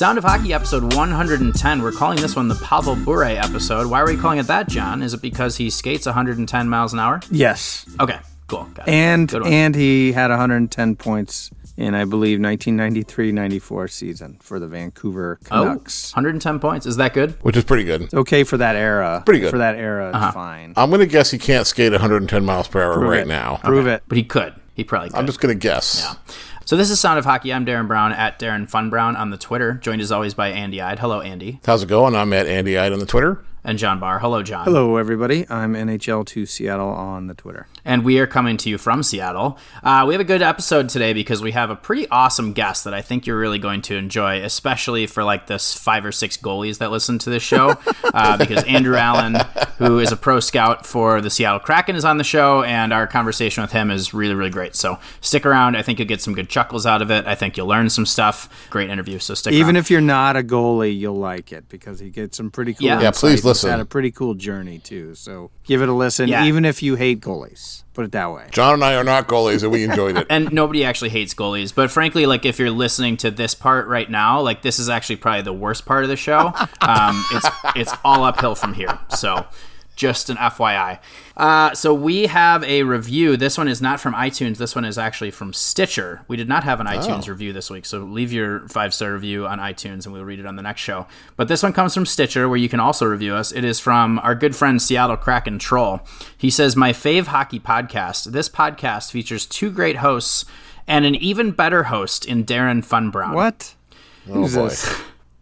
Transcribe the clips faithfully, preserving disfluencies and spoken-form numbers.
Sound of Hockey episode one hundred ten. We're calling this one the Pavel Bure episode. Why are we calling it that, John? Is it because he skates one hundred ten miles an hour? Yes. Okay, cool. Got it. And and he had one hundred ten points in, I believe, nineteen ninety-three ninety-four season for the Vancouver Canucks. Oh, one hundred ten points. Is that good? Which is pretty good. It's okay for that era. Pretty good. For that era, it's uh-huh. fine. I'm going to guess he can't skate one hundred ten miles per hour Prove right it. now. Prove okay. it. But he could. He probably could. I'm just going to guess. Yeah. So this is Sound of Hockey. I'm Darren Brown at Darren Fun Brown on the Twitter, joined as always by Andy Ide. Hello, Andy. How's it going? I'm at Andy Ide on the Twitter. And John Barr. Hello, John. Hello, everybody. I'm N H L to Seattle on the Twitter. And we are coming to you from Seattle. Uh, we have a good episode today because we have a pretty awesome guest that I think you're really going to enjoy, especially for like this five or six goalies that listen to this show. uh, because Andrew Allen, who is a pro scout for the Seattle Kraken, is on the show, and our conversation with him is really, really great. So stick around. I think you'll get some good chuckles out of it. I think you'll learn some stuff. Great interview, so stick Even around. if you're not a goalie, you'll like it because he gets some pretty cool Yeah. insight. Yeah, please listen. He's had a pretty cool journey, too. So give it a listen, Yeah. even if you hate goalies. Put it that way. John and I are not goalies, and we enjoyed it. And nobody actually hates goalies, but frankly, like if you're listening to this part right now, like this is actually probably the worst part of the show. Um, it's it's all uphill from here. So just an F Y I. Uh, so we have a review. This one is not from iTunes. This one is actually from Stitcher. We did not have an iTunes Oh. review this week, so leave your five-star review on iTunes and we'll read it on the next show. But this one comes from Stitcher, where you can also review us. It is from our good friend Seattle Kraken Troll. He says, "My fave hockey podcast. This podcast features two great hosts and an even better host in Darren Fun Brown." What? Oh, Who's boy. this?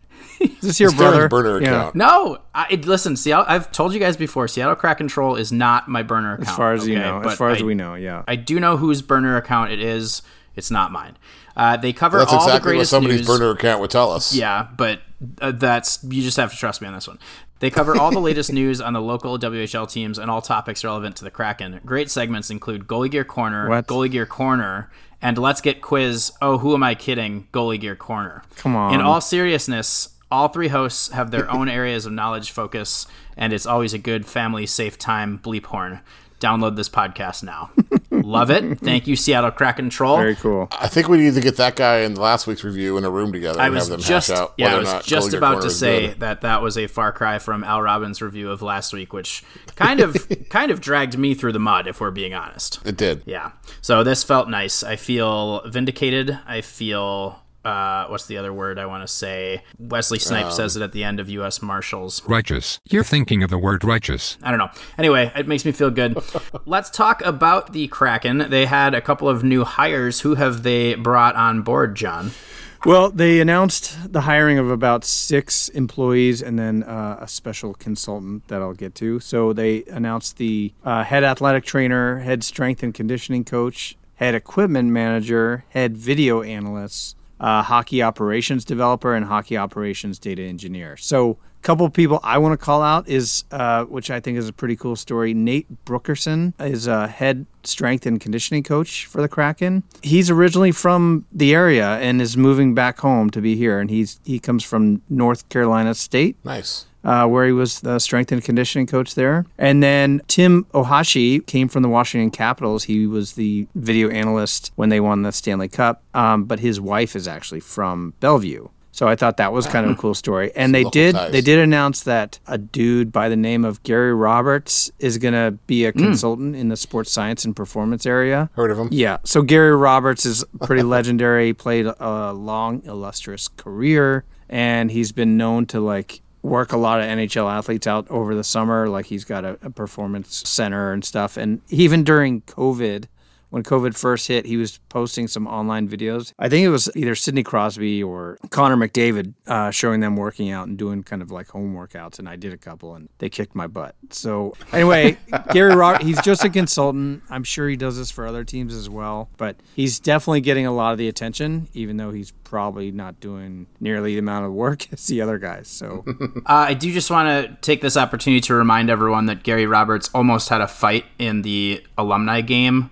Is this your It's Darren's brother? burner Yeah. account. No, I, it, listen, Seattle. I've told you guys before. Seattle Kraken Troll is not my burner account. As far as you okay? know. But As far as I- we know, yeah. I do know whose burner account it is. It's not mine. Uh, they cover That's all the exactly what greatest somebody's news. burner account would tell us. Yeah, but uh, that's you just have to trust me on this one. They cover all the latest news on the local W H L teams and all topics relevant to the Kraken. Great segments include Goalie Gear Corner, What? Goalie Gear Corner, and Let's Get Quiz. Oh, who am I kidding? Goalie Gear Corner. Come on. In all seriousness, all three hosts have their own areas of knowledge focus, and it's always a good family safe time. Bleep horn. Download this podcast now. Love it. Thank you, Seattle Kraken Troll. Very cool. I think we need to get that guy in last week's review in a room together I and was have them just hash out yeah, whether I or was not just Goalie Gear about Corner to is say good. that that was a far cry from Al Robbins' review of last week, which kind of kind of dragged me through the mud, if we're being honest. It did. Yeah. So this felt nice. I feel vindicated. I feel uh, what's the other word I want to say? Wesley Snipes Um, says it at the end of U S Marshals. Righteous. You're thinking of the word righteous. I don't know. Anyway, it makes me feel good. Let's talk about the Kraken. They had a couple of new hires. Who have they brought on board, John? Well, they announced the hiring of about six employees and then uh, a special consultant that I'll get to. So they announced the uh, head athletic trainer, head strength and conditioning coach, head equipment manager, head video analyst, uh, hockey operations developer, and hockey operations data engineer. So a couple of people I want to call out is, uh, which I think is a pretty cool story, Nate Brookerson is a head strength and conditioning coach for the Kraken. He's originally from the area and is moving back home to be here, and he's he comes from North Carolina State. Nice. Uh, where he was the strength and conditioning coach there. And then Tim Ohashi came from the Washington Capitals. He was the video analyst when they won the Stanley Cup, um, but his wife is actually from Bellevue. So I thought that was kind of a cool story. And they Local did ties. they did announce that a dude by the name of Gary Roberts is going to be a consultant in the sports science and performance area. Heard of him? Yeah. So Gary Roberts is pretty legendary, played a long, illustrious career, and he's been known to like work a lot of N H L athletes out over the summer. Like he's got a, a performance center and stuff. And even during COVID, when COVID first hit, he was posting some online videos. I think it was either Sidney Crosby or Connor McDavid uh, showing them working out and doing kind of like home workouts. And I did a couple and they kicked my butt. So anyway, Gary Roberts, he's just a consultant. I'm sure he does this for other teams as well. But he's definitely getting a lot of the attention, even though he's probably not doing nearly the amount of work as the other guys. So Uh, I do just want to take this opportunity to remind everyone that Gary Roberts almost had a fight in the alumni game for the Heritage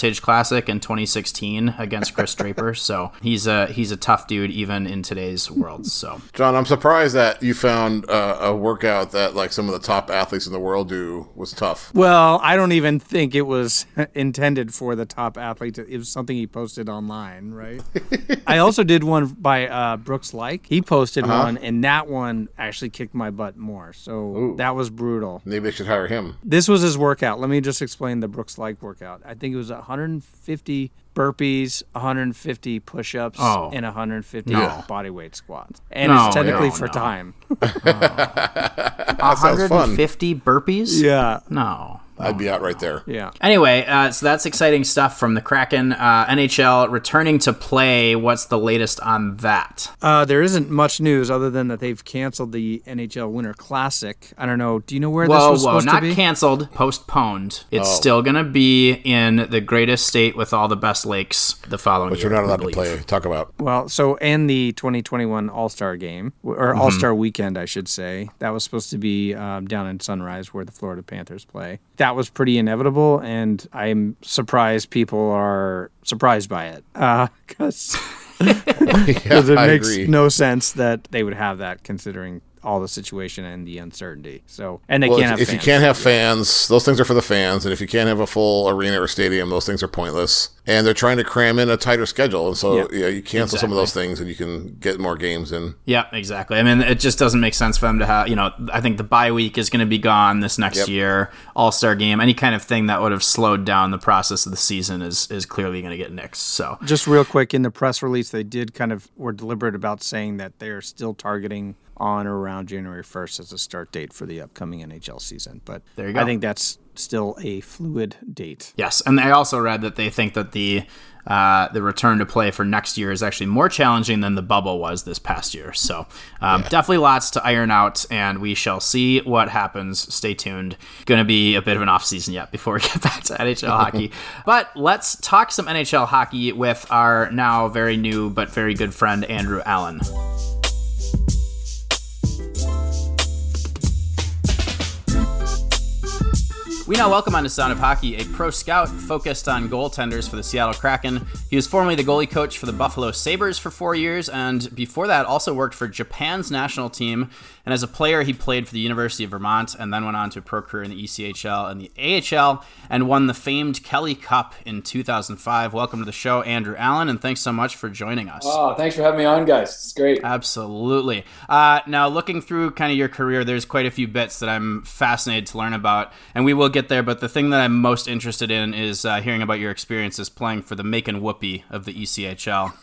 Heritage Classic in twenty sixteen against Chris Draper. So he's a he's a tough dude even in today's world. So John, I'm surprised that you found uh, a workout that like some of the top athletes in the world do was tough. Well, I don't even think it was intended for the top athlete. It was something he posted online, right? I also did one by uh, Brooks Like. He posted uh-huh. one, and that one actually kicked my butt more. So Ooh. That was brutal. Maybe I should hire him. This was his workout. Let me just explain the Brooks Like workout. I think it was one hundred fifty burpees, one hundred fifty push-ups, oh. and one hundred fifty no. body weight squats. And no, it's technically no, for no. time. That one hundred fifty burpees? Yeah. No. I'd be out right there. Yeah. Anyway, uh, so that's exciting stuff from the Kraken. Uh, N H L returning to play. What's the latest on that? Uh, there isn't much news other than that they've canceled the N H L Winter Classic. I don't know. Do you know where whoa, this was whoa, supposed not to be? Canceled, postponed. It's oh. still going to be in the greatest state with all the best lakes the following but year. But you're not allowed to play. Talk about. Well, so and the twenty twenty-one All-Star game, or mm-hmm. All-Star weekend, I should say, that was supposed to be um, down in Sunrise where the Florida Panthers play. That was pretty inevitable, and I'm surprised people are surprised by it because uh, yeah, it I makes agree. no sense that they would have that considering all the situation and the uncertainty. So, and they well, can't if, have if you can't have fans, those things are for the fans, and if you can't have a full arena or stadium, those things are pointless. And they're trying to cram in a tighter schedule, and so yeah, yeah you cancel exactly. some of those things, and you can get more games in. Yeah, exactly. I mean, it just doesn't make sense for them to have. You know, I think the bye week is going to be gone this next yep. year. All-Star game, any kind of thing that would have slowed down the process of the season is is clearly going to get nixed. So, just real quick, in the press release, they did kind of were deliberate about saying that they are still targeting on or around January first as a start date for the upcoming N H L season. But there you go. I think that's still a fluid date. Yes, and I also read that they think that the uh, the return to play for next year is actually more challenging than the bubble was this past year. So um, yeah. definitely lots to iron out, and we shall see what happens. Stay tuned. Going to be a bit of an off season yet before we get back to N H L hockey. But let's talk some N H L hockey with our now very new but very good friend, Andrew Allen. We now welcome on to Sound of Hockey a pro scout focused on goaltenders for the Seattle Kraken. He was formerly the goalie coach for the Buffalo Sabres for four years, and before that also worked for Japan's national team. And as a player, he played for the University of Vermont and then went on to a pro career in the E C H L and the A H L and won the famed Kelly Cup in two thousand five. Welcome to the show, Andrew Allen, and thanks so much for joining us. Oh, thanks for having me on, guys. It's great. Absolutely. Uh, now, looking through kind of your career, there's quite a few bits that I'm fascinated to learn about, and we will get there, but the thing that I'm most interested in is uh, hearing about your experiences playing for the Macon Whoopee of the E C H L.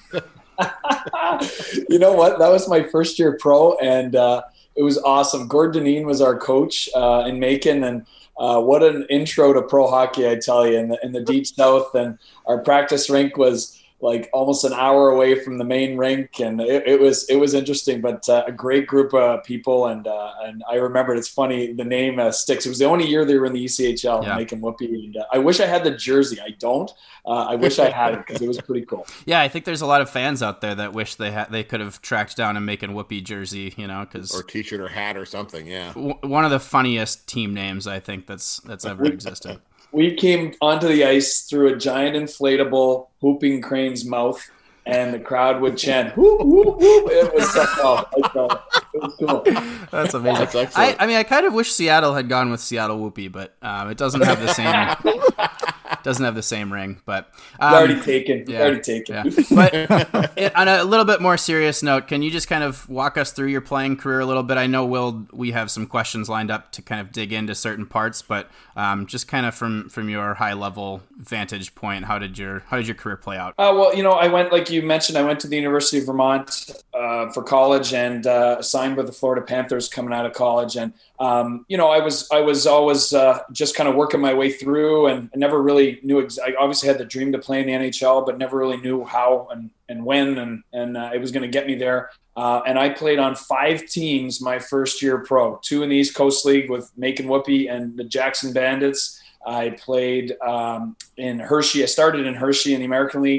You know what? That was my first year pro, and uh, it was awesome. Gord Dineen was our coach uh, in Macon, and uh, what an intro to pro hockey, I tell you, in the, in the deep south. And our practice rink was like almost an hour away from the main rink, and it, it was it was interesting, but uh, a great group of people. And uh, and I remembered, it's funny, the name uh, sticks. It was the only year they were in the E C H L, yeah. Macon Whoopee. And uh, I wish I had the jersey. I don't. Uh, I wish I had it because it was pretty cool. Yeah, I think there's a lot of fans out there that wish they had they could have tracked down a Macon Whoopee jersey, you know, because or T-shirt or hat or something. Yeah, w- one of the funniest team names I think that's that's ever existed. We came onto the ice through a giant inflatable whooping crane's mouth, and the crowd would chant, whoop, whoop, whoop. It was so oh, it was cool. That's amazing. That's I, I mean, I kind of wish Seattle had gone with Seattle Whoopee, but um, it doesn't have the same doesn't have the same ring. But um, already taken. Yeah, already taken. Yeah. But it, on a little bit more serious note, can you just kind of walk us through your playing career a little bit? I know we'll we have some questions lined up to kind of dig into certain parts, but um, just kind of from, from your high level vantage point, how did your how did your career play out? Uh, well, you know, I went, like you mentioned, I went to the University of Vermont uh, for college, and uh, signed with the Florida Panthers coming out of college. And um, you know, I was I was always uh, just kind of working my way through, and I never really knew. Ex- I obviously had the dream to play in the N H L, but never really knew how and, and when, and and uh, it was going to get me there. Uh, and I played on five teams my first year pro, two in the East Coast League with Macon Whoopee and the Jackson Bandits. I played um, in Hershey. I started in Hershey in the American League,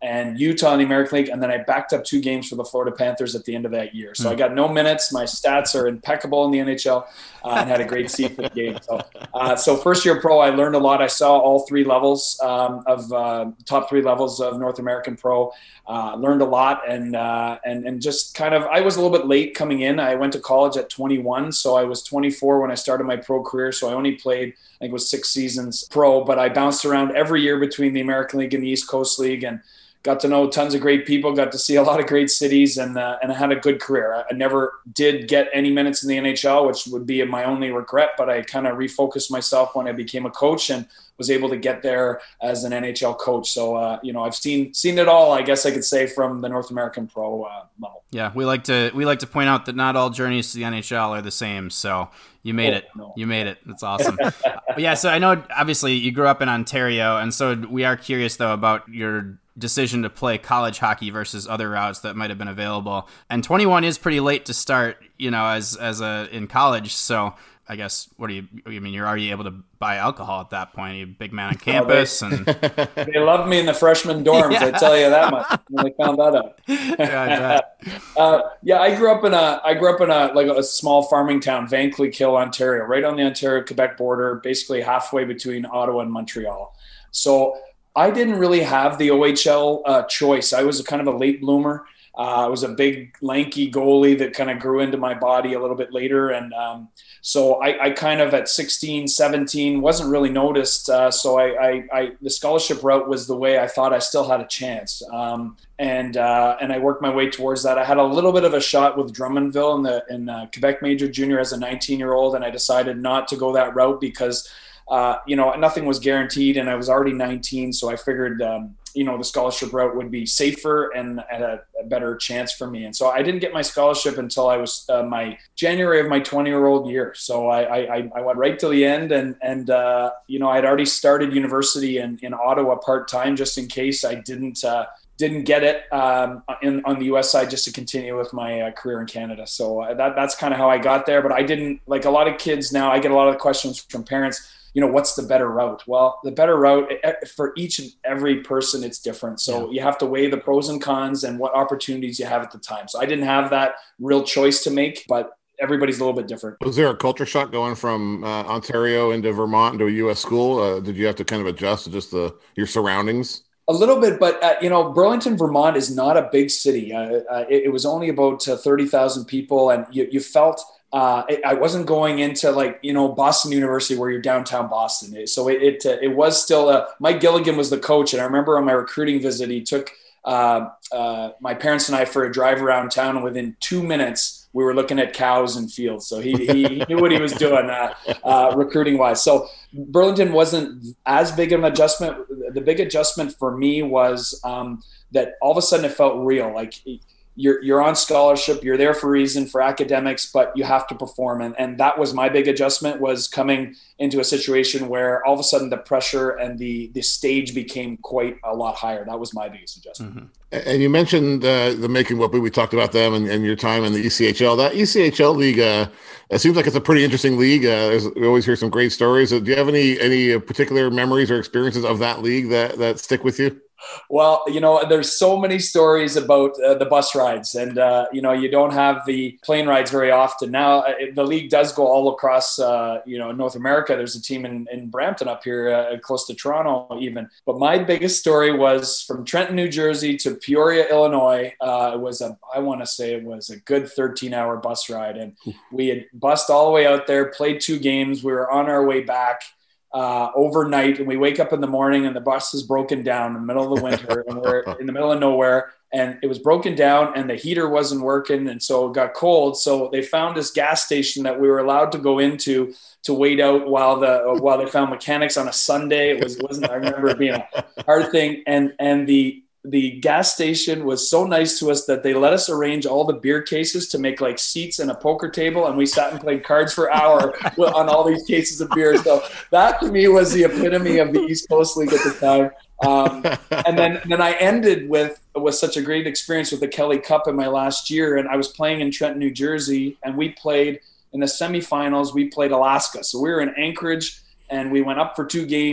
and Utah in the American League. And then I backed up two games for the Florida Panthers at the end of that year. So mm. I got no minutes. My stats are impeccable in the N H L uh, and had a great season game. So, uh, so first year pro, I learned a lot. I saw all three levels um, of uh, top three levels of North American pro. Uh, learned a lot and, uh, and, and just kind of, I was a little bit late coming in. I went to college at twenty-one. So I was twenty-four when I started my pro career. So I only played, I think it was six seasons pro, but I bounced around every year between the American League and the East Coast League, and got to know tons of great people, got to see a lot of great cities, and uh, and I had a good career. I never did get any minutes in the N H L, which would be my only regret, but I kind of refocused myself when I became a coach and was able to get there as an N H L coach. So, uh, you know, I've seen seen it all, I guess I could say, from the North American pro uh, level. Yeah, we like to we like to point out that not all journeys to the N H L are the same, so you made oh, it. No. You made it. That's awesome. But yeah, so I know, obviously, you grew up in Ontario, and so we are curious, though, about your decision to play college hockey versus other routes that might have been available. And twenty-one is pretty late to start, you know, as as a in college. So I guess, what do you, I mean, you're already able to buy alcohol at that point. You're a big man on campus. Oh, they, and they loved me in the freshman dorms, yeah. I tell you that much, when they found that out. Yeah, uh, yeah, I grew up in a, I grew up in a, like a small farming town, Vankleek-Hill, Ontario, right on the Ontario-Quebec border, basically halfway between Ottawa and Montreal. So I didn't really have the O H L uh, choice. I was a kind of a late bloomer. Uh, I was a big, lanky goalie that kind of grew into my body a little bit later. And um, so I, I kind of at sixteen, seventeen wasn't really noticed. Uh, so I, I, I, the scholarship route was the way I thought I still had a chance. Um, and uh, and I worked my way towards that. I had a little bit of a shot with Drummondville in the in uh, Quebec Major Junior as a nineteen-year-old, and I decided not to go that route because Uh, you know, nothing was guaranteed, and I was already nineteen, so I figured, um, you know, the scholarship route would be safer and at a, a better chance for me. And so I didn't get my scholarship until I was uh, my January of my twenty-year-old year. So I, I, I went right to the end, and and uh, you know, I'd already started university in, in Ottawa part time just in case I didn't uh, didn't get it um, in, on the U S side, just to continue with my uh, career in Canada. So uh, that that's kind of how I got there. But I didn't, like a lot of kids now, I get a lot of questions from parents. You know, what's the better route? Well, the better route for each and every person, it's different. So yeah. You have to weigh the pros and cons and what opportunities you have at the time. So I didn't have that real choice to make, but everybody's a little bit different. Was there a culture shock going from uh, Ontario into Vermont into a U S school? Uh, did you have to kind of adjust to just the your surroundings? A little bit, but uh, you know, Burlington, Vermont is not a big city. Uh, uh, it, it was only about uh, thirty thousand people, and you, you felt uh, it, I wasn't going into like, you know, Boston University where you're downtown Boston. So it it, uh, it was still uh, Mike Gilligan was the coach, and I remember on my recruiting visit, he took uh, uh, my parents and I for a drive around town, and within two minutes we were looking at cows and fields. So he, he knew what he was doing uh, uh, recruiting wise. So Burlington wasn't as big of an adjustment. The big adjustment for me was um, that all of a sudden it felt real. Like you're, you're on scholarship, you're there for a reason, for academics, but you have to perform. And, and that was my big adjustment, was coming into a situation where all of a sudden the pressure and the, the stage became quite a lot higher. That was my biggest adjustment. Mm-hmm. And you mentioned uh, the Making Whoopee. We talked about them and, and your time in the E C H L. That E C H L league, uh, it seems like it's a pretty interesting league. Uh, we always hear some great stories. Uh, do you have any any particular memories or experiences of that league that, that stick with you? Well, you know, there's so many stories about uh, the bus rides, and, uh, you know, you don't have the plane rides very often. Now, uh, the league does go all across, uh, you know, North America. There's a team in, in Brampton up here, uh, close to Toronto even. But my biggest story was from Trenton, New Jersey to Peoria, Illinois. Uh, it was a, I want to say it was a good thirteen hour bus ride. And we had bussed all the way out there, played two games. We were on our way back Uh, overnight, and we wake up in the morning and the bus is broken down in the middle of the winter, and we're in the middle of nowhere, and it was broken down and the heater wasn't working, and so it got cold. So they found this gas station that we were allowed to go into to wait out while the while they found mechanics on a Sunday. It was wasn't I remember it being a hard thing, and and the the gas station was so nice to us that they let us arrange all the beer cases to make like seats and a poker table. And we sat and played cards for an hour on all these cases of beer. So that to me was the epitome of the East Coast League at the time. Um, and then, then I ended with, with such a great experience with the Kelly Cup in my last year. And I was playing in Trenton, New Jersey, and we played in the semifinals. We played Alaska. So we were in Anchorage and we went up for two games.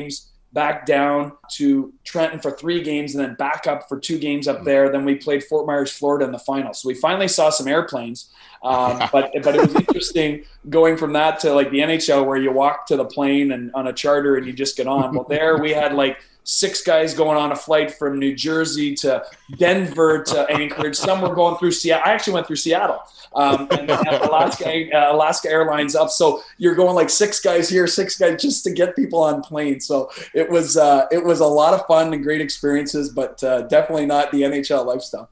back down to Trenton for three games and then back up for two games up there. Then we played Fort Myers, Florida in the final. So we finally saw some airplanes. Um, but but it was interesting going from that to like the N H L where you walk to the plane and on a charter and you just get on. Well, there we had like six guys going on a flight from New Jersey to Denver to Anchorage. Some were going through Seattle. I actually went through Seattle. Um, and Alaska, uh, Alaska Airlines up. So you're going like six guys here, six guys just to get people on planes. So it was uh, it was a lot of fun and great experiences, but uh, definitely not the N H L lifestyle.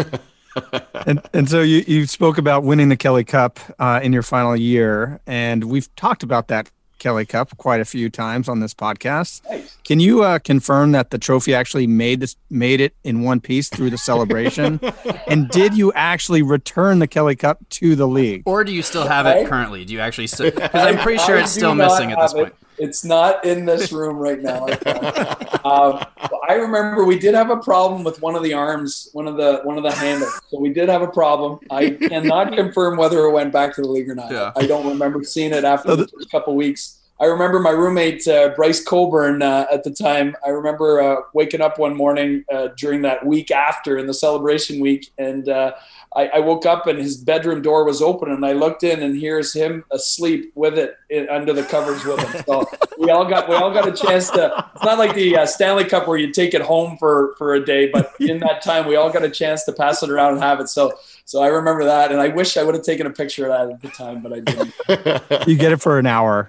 and and so you you spoke about winning the Kelly Cup uh, in your final year, and we've talked about that Kelly Cup quite a few times on this podcast. Nice. Can you uh, confirm that the trophy actually made this made it in one piece through the celebration? And did you actually return the Kelly Cup to the league, or do you still have it currently? Do you actually still? Because I'm pretty sure it's still missing at this point. It. It's not in this room right now. um, I remember we did have a problem with one of the arms, one of the one of the handles. So we did have a problem. I cannot confirm whether it went back to the league or not. Yeah. I don't remember seeing it after the first couple of weeks. I remember my roommate, uh, Bryce Coburn, uh, at the time. I remember uh, waking up one morning uh, during that week after in the celebration week, and uh, I, I woke up and his bedroom door was open, and I looked in and here's him asleep with it in, under the covers with him. So we all got we all got a chance to. It's not like the uh, Stanley Cup where you take it home for for a day, but in that time we all got a chance to pass it around and have it. So. So I remember that, and I wish I would have taken a picture of that at the time, but I didn't. You get it for an hour.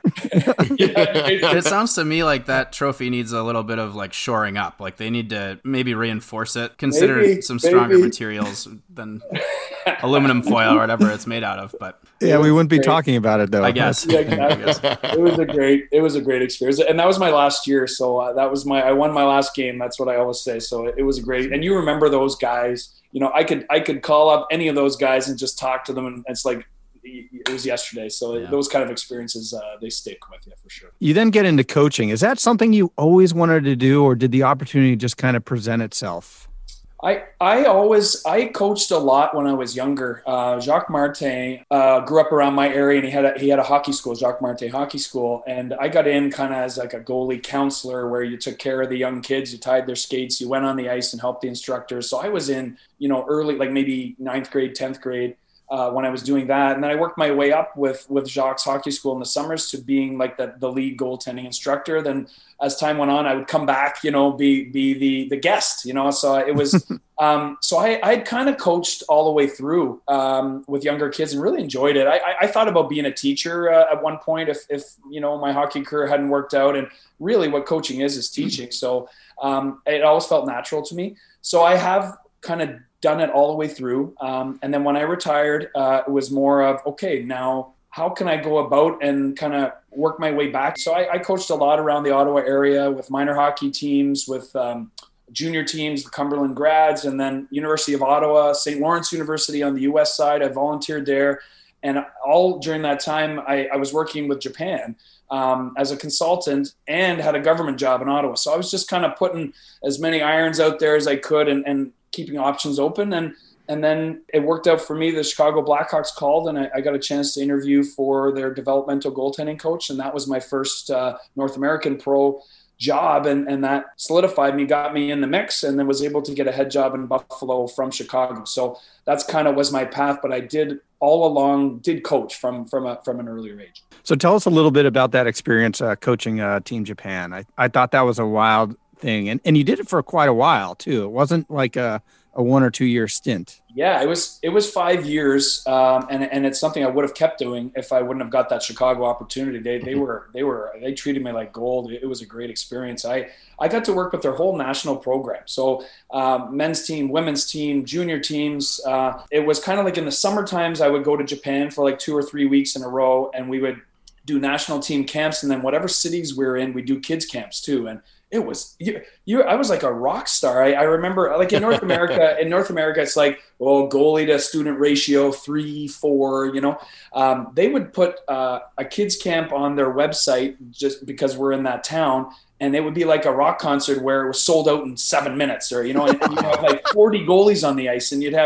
It sounds to me like that trophy needs a little bit of like shoring up. Like they need to maybe reinforce it, consider maybe, some stronger maybe. materials than aluminum foil or whatever it's made out of. But yeah, we wouldn't great. be talking about it though. I guess. Yeah, exactly. It was a great, it was a great experience, and that was my last year. So uh, that was my, I won my last game. That's what I always say. So it, it was great, and you remember those guys. You know, I could I could call up any of those guys and just talk to them, and it's like it was yesterday. So yeah. Those kind of experiences, uh, they stick with you for sure. You then get into coaching. Is that something you always wanted to do, or did the opportunity just kind of present itself? I I always I coached a lot when I was younger. Uh, Jacques Martin uh, grew up around my area, and he had a, he had a hockey school, Jacques Martin Hockey School, and I got in kind of as like a goalie counselor, where you took care of the young kids, you tied their skates, you went on the ice and helped the instructors. So I was in you know early, like maybe ninth grade, tenth grade. Uh, when I was doing that. And then I worked my way up with, with Jacques Hockey School in the summers to being like the, the lead goaltending instructor. Then as time went on, I would come back, you know, be, be the, the guest, you know? So it was, um, so I, I'd kind of coached all the way through um, with younger kids and really enjoyed it. I, I, I thought about being a teacher uh, at one point if, if, you know, my hockey career hadn't worked out, and really what coaching is, is teaching. So um, it always felt natural to me. So I have kind of done it all the way through. Um, and then when I retired, uh, it was more of, okay, now how can I go about and kind of work my way back? So I, I coached a lot around the Ottawa area with minor hockey teams, with um, junior teams, the Cumberland Grads, and then University of Ottawa, Saint Lawrence University on the U S side. I volunteered there. And all during that time, I, I was working with Japan um, as a consultant and had a government job in Ottawa. So I was just kind of putting as many irons out there as I could, and, and keeping options open. And and then it worked out for me. The Chicago Blackhawks called, and I, I got a chance to interview for their developmental goaltending coach. And that was my first uh, North American pro job. And, and that solidified me, got me in the mix, and then was able to get a head job in Buffalo from Chicago. So that's kind of was my path, but I did all along did coach from, from a, from an earlier age. So tell us a little bit about that experience uh, coaching uh, Team Japan. I, I thought that was a wild thing. And and you did it for quite a while too. It wasn't like a, a one or two year stint. Yeah, it was, it was five years. Um, and, and it's something I would have kept doing if I wouldn't have got that Chicago opportunity. They, they were, they were, they treated me like gold. It was a great experience. I, I got to work with their whole national program. So um, men's team, women's team, junior teams. Uh, it was kind of like in the summer times, I would go to Japan for like two or three weeks in a row, and we would do national team camps. And then whatever cities we were in, we do kids camps too. And it was you, you. I was like a rock star. I, I remember, like in North America. In North America, it's like, well, goalie to student ratio three, four. You know, um, they would put uh, a kids camp on their website just because we're in that town, and it would be like a rock concert where it was sold out in seven minutes, or you know, and, and you'd have like forty goalies on the ice, and you'd have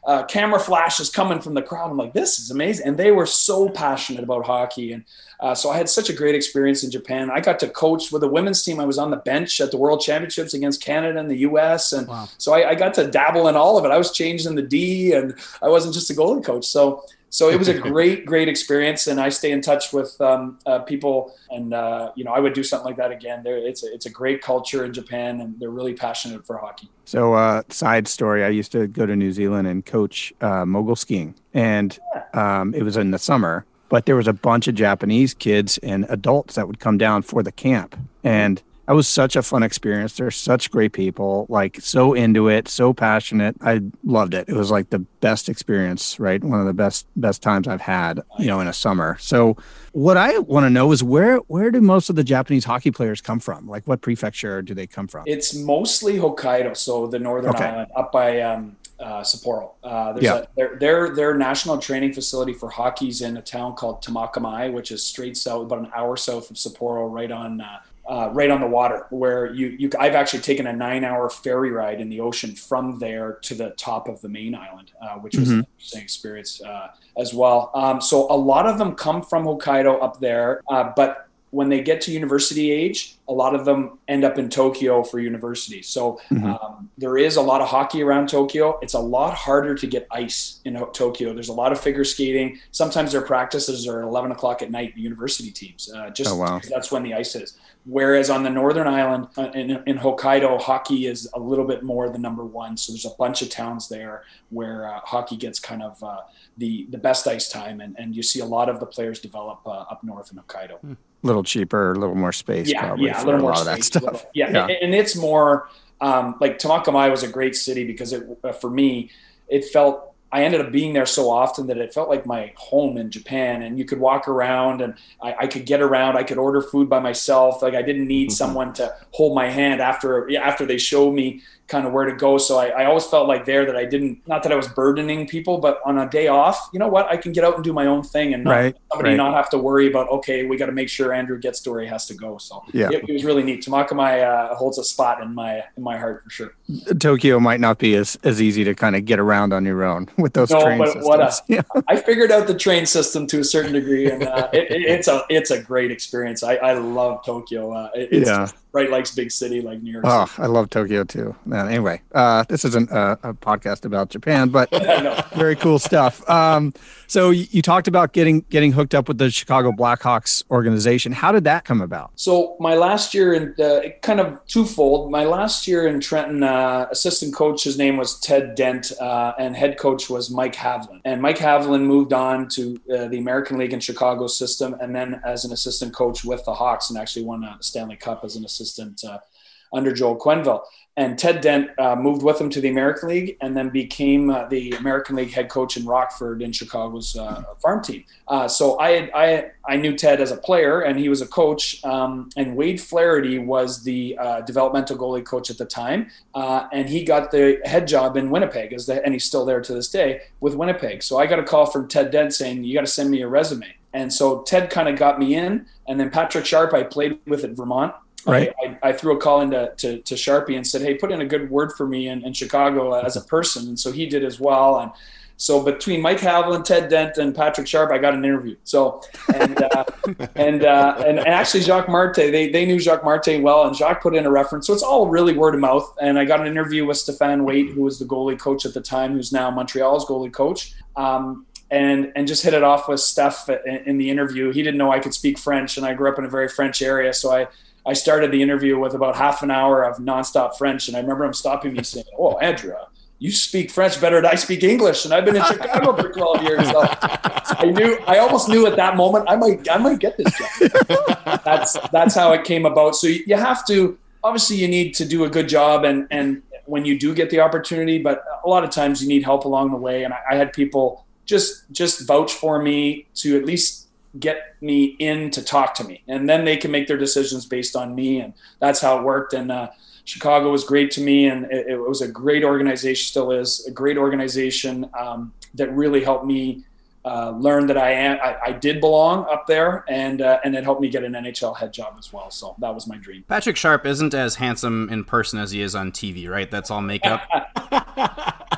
uh, camera flashes coming from the crowd. I'm like, this is amazing. And they were so passionate about hockey. And uh, so I had such a great experience in Japan. I got to coach with the women's team. I was on the bench at the World Championships against Canada and the U S. And wow. so I, I got to dabble in all of it. I was changing the D, and I wasn't just a goalie coach. So So it was a great, great experience, and I stay in touch with um, uh, people, and uh, you know, I would do something like that again. There, it's a, it's a great culture in Japan, and they're really passionate for hockey. So, uh, side story: I used to go to New Zealand and coach uh, mogul skiing, and um, it was in the summer. But there was a bunch of Japanese kids and adults that would come down for the camp, and that was such a fun experience. They're such great people, like so into it, so passionate. I loved it. It was like the best experience, right? One of the best best times I've had, you know, in a summer. So what I want to know is where where do most of the Japanese hockey players come from? Like what prefecture do they come from? It's mostly Hokkaido, so the northern Okay. island, up by um, uh, Sapporo. Uh, there's Yeah. a, their, their, their national training facility for hockey's in a town called Tamakamai, which is straight south, about an hour south of Sapporo, right on uh, Uh, right on the water, where you, you, I've actually taken a nine hour ferry ride in the ocean from there to the top of the main island, uh, which was Mhm. an interesting experience uh, as well. Um, so a lot of them come from Hokkaido up there, uh, but when they get to university age, a lot of them end up in Tokyo for university. So Mhm. um, there is a lot of hockey around Tokyo. It's a lot harder to get ice in Tokyo. There's a lot of figure skating. Sometimes their practices are at eleven o'clock at night, the university teams, uh, just Oh, wow. because that's when the ice is. Whereas on the northern island uh, in, in Hokkaido, hockey is a little bit more the number one. So there's a bunch of towns there where uh, hockey gets kind of uh, the, the best ice time. And, and you see a lot of the players develop uh, up north in Hokkaido. A little cheaper, a little more space, Yeah, probably yeah, a for little a more lot of that space, a stuff. little- yeah, Yeah. And, and it's more um, like Tamakamai was a great city because it, uh, for me, it felt, I ended up being there so often that it felt like my home in Japan, and you could walk around and I, I could get around. I could order food by myself. Like I didn't need Mhm. someone to hold my hand after, after they showed me kind of where to go. So I, I always felt like there that I didn't, not that I was burdening people, but on a day off, you know what, I can get out and do my own thing and not, Right, somebody right. not have to worry about, okay, we got to make sure Andrew gets to where he has to go. So Yeah. it, it was really neat. Tamakamai uh, holds a spot in my, in my heart for sure. Tokyo might not be as, as easy to kind of get around on your own with those No, train but systems. what a- yeah. I figured out the train system to a certain degree, and uh, it, it, it's a it's a great experience. I, I love Tokyo. Uh, it, it's Yeah. just Bright Lakes big city like New York Oh, City. I love Tokyo too. Man, anyway, uh, this isn't a, a podcast about Japan, but I know. very cool stuff. Um, so you, you talked about getting getting hooked up with the Chicago Blackhawks organization. How did that come about? So my last year in uh, kind of twofold. My last year in Trenton, uh, assistant coach, his name was Ted Dent, uh, and head coach was Mike Havlin. And Mike Havlin moved on to uh, the American League in Chicago system, and then as an assistant coach with the Hawks, and actually won a Stanley Cup as an assistant uh, under Joel Quenneville. And Ted Dent uh, moved with him to the American League and then became uh, the American League head coach in Rockford in Chicago's uh, farm team. Uh, so I, had, I I knew Ted as a player, and he was a coach. Um, and Wade Flaherty was the uh, developmental goalie coach at the time, uh, and he got the head job in Winnipeg, as the, and he's still there to this day with Winnipeg. So I got a call from Ted Dent saying, "You got to send me a resume." And so Ted kind of got me in, and then Patrick Sharp I played with at Vermont. Right. I, I, I threw a call into to, to Sharpie and said, "Hey, put in a good word for me in, in Chicago as a person." And so he did as well. And so between Mike Havlin, Ted Dent, and Patrick Sharp, I got an interview. So and uh, and, uh, and and actually Jacques Marte, they they knew Jacques Marte well, and Jacques put in a reference. So it's all really word of mouth. And I got an interview with Stéphane Waite, who was the goalie coach at the time, who's now Montreal's goalie coach. Um, and and just hit it off with Steph in, in the interview. He didn't know I could speak French, and I grew up in a very French area, so I. I started the interview with about half an hour of nonstop French, and I remember him stopping me saying, "Oh, Andrew, you speak French better than I speak English, and I've been in Chicago for twelve years." So I knew, I almost knew at that moment, I might, I might get this job. That's that's how it came about. So you have to, obviously, you need to do a good job, and and when you do get the opportunity, but a lot of times you need help along the way. And I, I had people just just vouch for me to at least get me in to talk to me, and then they can make their decisions based on me. And that's how it worked. And uh, Chicago was great to me, and it, it was a great organization, still is a great organization um, that really helped me uh, learn that I am, I, I did belong up there, and uh, and it helped me get an N H L head job as well. So that was my dream. Patrick Sharp isn't as handsome in person as he is on T V, right? That's all makeup.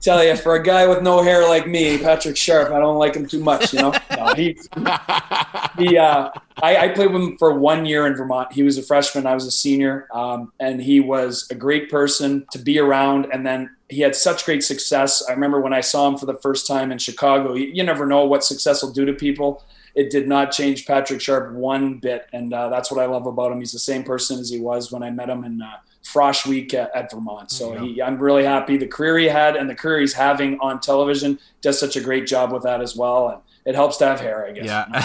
tell you, for a guy with no hair like me, Patrick Sharp, I don't like him too much, you know? No, he, he, uh, I, I played with him for one year in Vermont. He was a freshman. I was a senior. Um, and he was a great person to be around. And then he had such great success. I remember when I saw him for the first time in Chicago, you, you never know what success will do to people. It did not change Patrick Sharp one bit. And uh, that's what I love about him. He's the same person as he was when I met him in uh, Frosh Week at, at Vermont. So yeah. he, I'm really happy. The career he had and the career he's having on television does such a great job with that as well. And it helps to have hair, I guess. Yeah.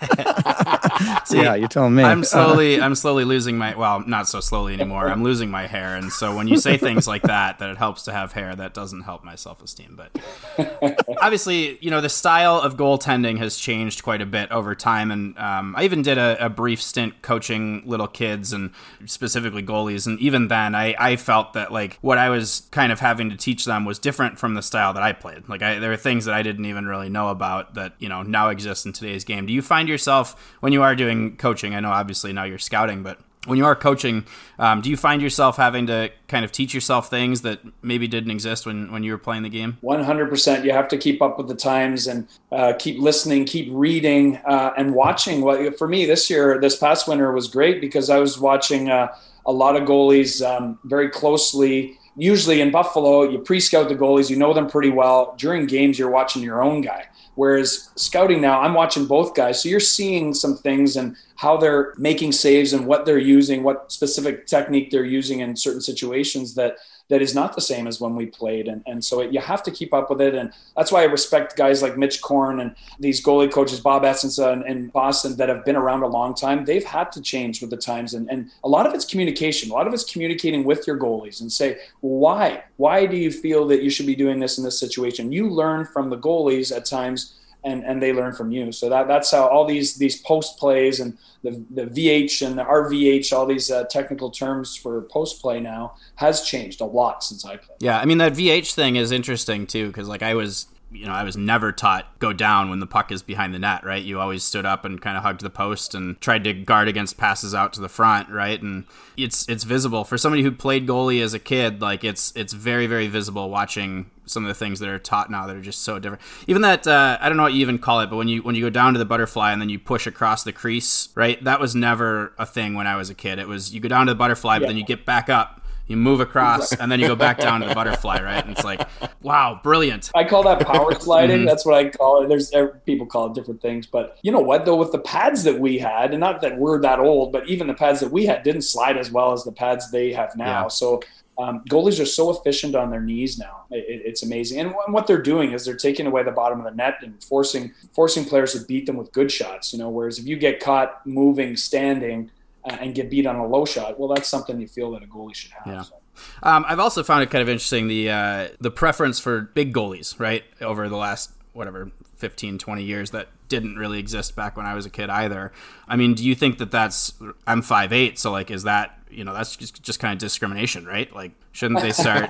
See, yeah, you're telling me. I'm slowly, I'm slowly losing my. Well, not so slowly anymore. I'm losing my hair, and so when you say things like that, that it helps to have hair, that doesn't help my self-esteem. But obviously, you know, the style of goaltending has changed quite a bit over time, and um, I even did a, a brief stint coaching little kids and specifically goalies, and even then, I, I felt that like what I was kind of having to teach them was different from the style that I played. Like I, there were things that I didn't even really know about that you know now exist in today's game. Do you find yourself when you are doing coaching, I know obviously now you're scouting, but when you are coaching, um, do you find yourself having to kind of teach yourself things that maybe didn't exist when, when you were playing the game? one hundred percent. You have to keep up with the times and uh, keep listening, keep reading uh, and watching. Well, for me this year, this past winter was great because I was watching uh, a lot of goalies um, very closely. Usually in Buffalo, you pre-scout the goalies, you know them pretty well. During games, you're watching your own guy. Whereas scouting now, I'm watching both guys. So you're seeing some things and how they're making saves and what they're using, what specific technique they're using in certain situations that that is not the same as when we played. And, and so it, you have to keep up with it. And that's why I respect guys like Mitch Korn and these goalie coaches, Bob Essence in, in Boston, that have been around a long time. They've had to change with the times. And, and a lot of it's communication. A lot of it's communicating with your goalies and say, well, why? Why do you feel that you should be doing this in this situation? You learn from the goalies at times, and, and they learn from you. So that that's how all these these post plays and the, the V H and the R V H, all these uh, technical terms for post play now has changed a lot since I played. Yeah, I mean, that V H thing is interesting too, because like I was, you know, I was never taught go down when the puck is behind the net, right? You always stood up and kind of hugged the post and tried to guard against passes out to the front, right? And it's it's visible for somebody who played goalie as a kid. Like it's it's very very visible watching some of the things that are taught now that are just so different. Even that, uh, I don't know what you even call it, but when you when you go down to the butterfly and then you push across the crease, right? That was never a thing when I was a kid. It was you go down to the butterfly, but yeah. then you get back up. You move across, and then you go back down to the butterfly, right? And it's like, wow, brilliant. I call that power sliding. Mm-hmm. That's what I call it. There's people call it different things. But you know what, though, with the pads that we had, and not that we're that old, but even the pads that we had didn't slide as well as the pads they have now. Yeah. So um, goalies are so efficient on their knees now. It, it's amazing. And what they're doing is they're taking away the bottom of the net and forcing forcing players to beat them with good shots. You know, whereas if you get caught moving, standing, Uh, and get beat on a low shot, well, that's something you feel that a goalie should have. Yeah. So. Um, I've also found it kind of interesting, the uh, the preference for big goalies, right, over the last, whatever, fifteen, twenty years that didn't really exist back when I was a kid either. I mean, do you think that that's, I'm five eight, so, like, is that, you know, that's just, just kind of discrimination, right? Like, shouldn't they start...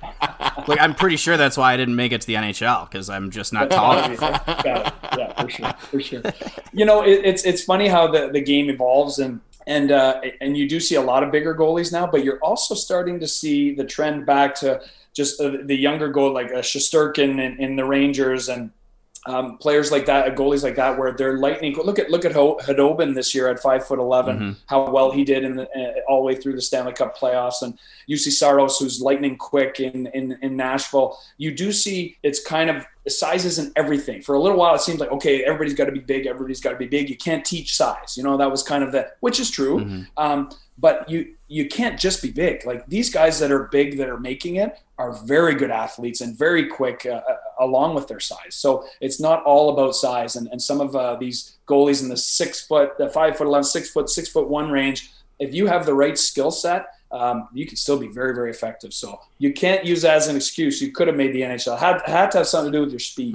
Like, I'm pretty sure that's why I didn't make it to the N H L, because I'm just not tall enough. Got it. Yeah, for sure, for sure. You know, it, it's it's funny how the, the game evolves, and and uh, and you do see a lot of bigger goalies now, but you're also starting to see the trend back to just the, the younger goal, like a Shesterkin in, in the Rangers, and um, players like that, goalies like that, where they're lightning. Look at look at Khudobin this year at five foot eleven, mm-hmm. how well he did in the, uh, all the way through the Stanley Cup playoffs, and U C Saros, who's lightning quick in, in in Nashville. You do see it's kind of size isn't everything. For a little while, it seems like, okay, everybody's got to be big, everybody's got to be big. You can't teach size. You know, that was kind of the, which is true. Mm-hmm. Um, but you you can't just be big. Like these guys that are big that are making it are very good athletes and very quick uh, along with their size. So it's not all about size. And, and some of uh, these goalies in the six foot, the five foot eleven, six foot, six foot one range, if you have the right skill set, um, you can still be very, very effective. So you can't use that as an excuse. You could have made the N H L. Had had to have something to do with your speed.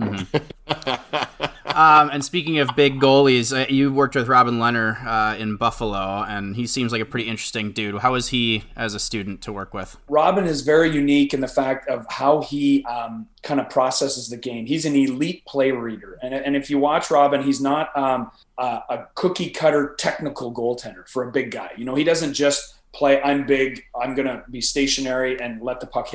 Mm-hmm. um, and speaking of big goalies, uh, you worked with Robin Lehner uh, in Buffalo, and he seems like a pretty interesting dude. How was he as a student to work with? Robin is very unique in the fact of how he um, kind of processes the game. He's an elite play reader. And, and if you watch Robin, he's not um, a, a cookie cutter technical goaltender for a big guy. You know, he doesn't just play, I'm big, I'm going to be stationary and let the puck hit me.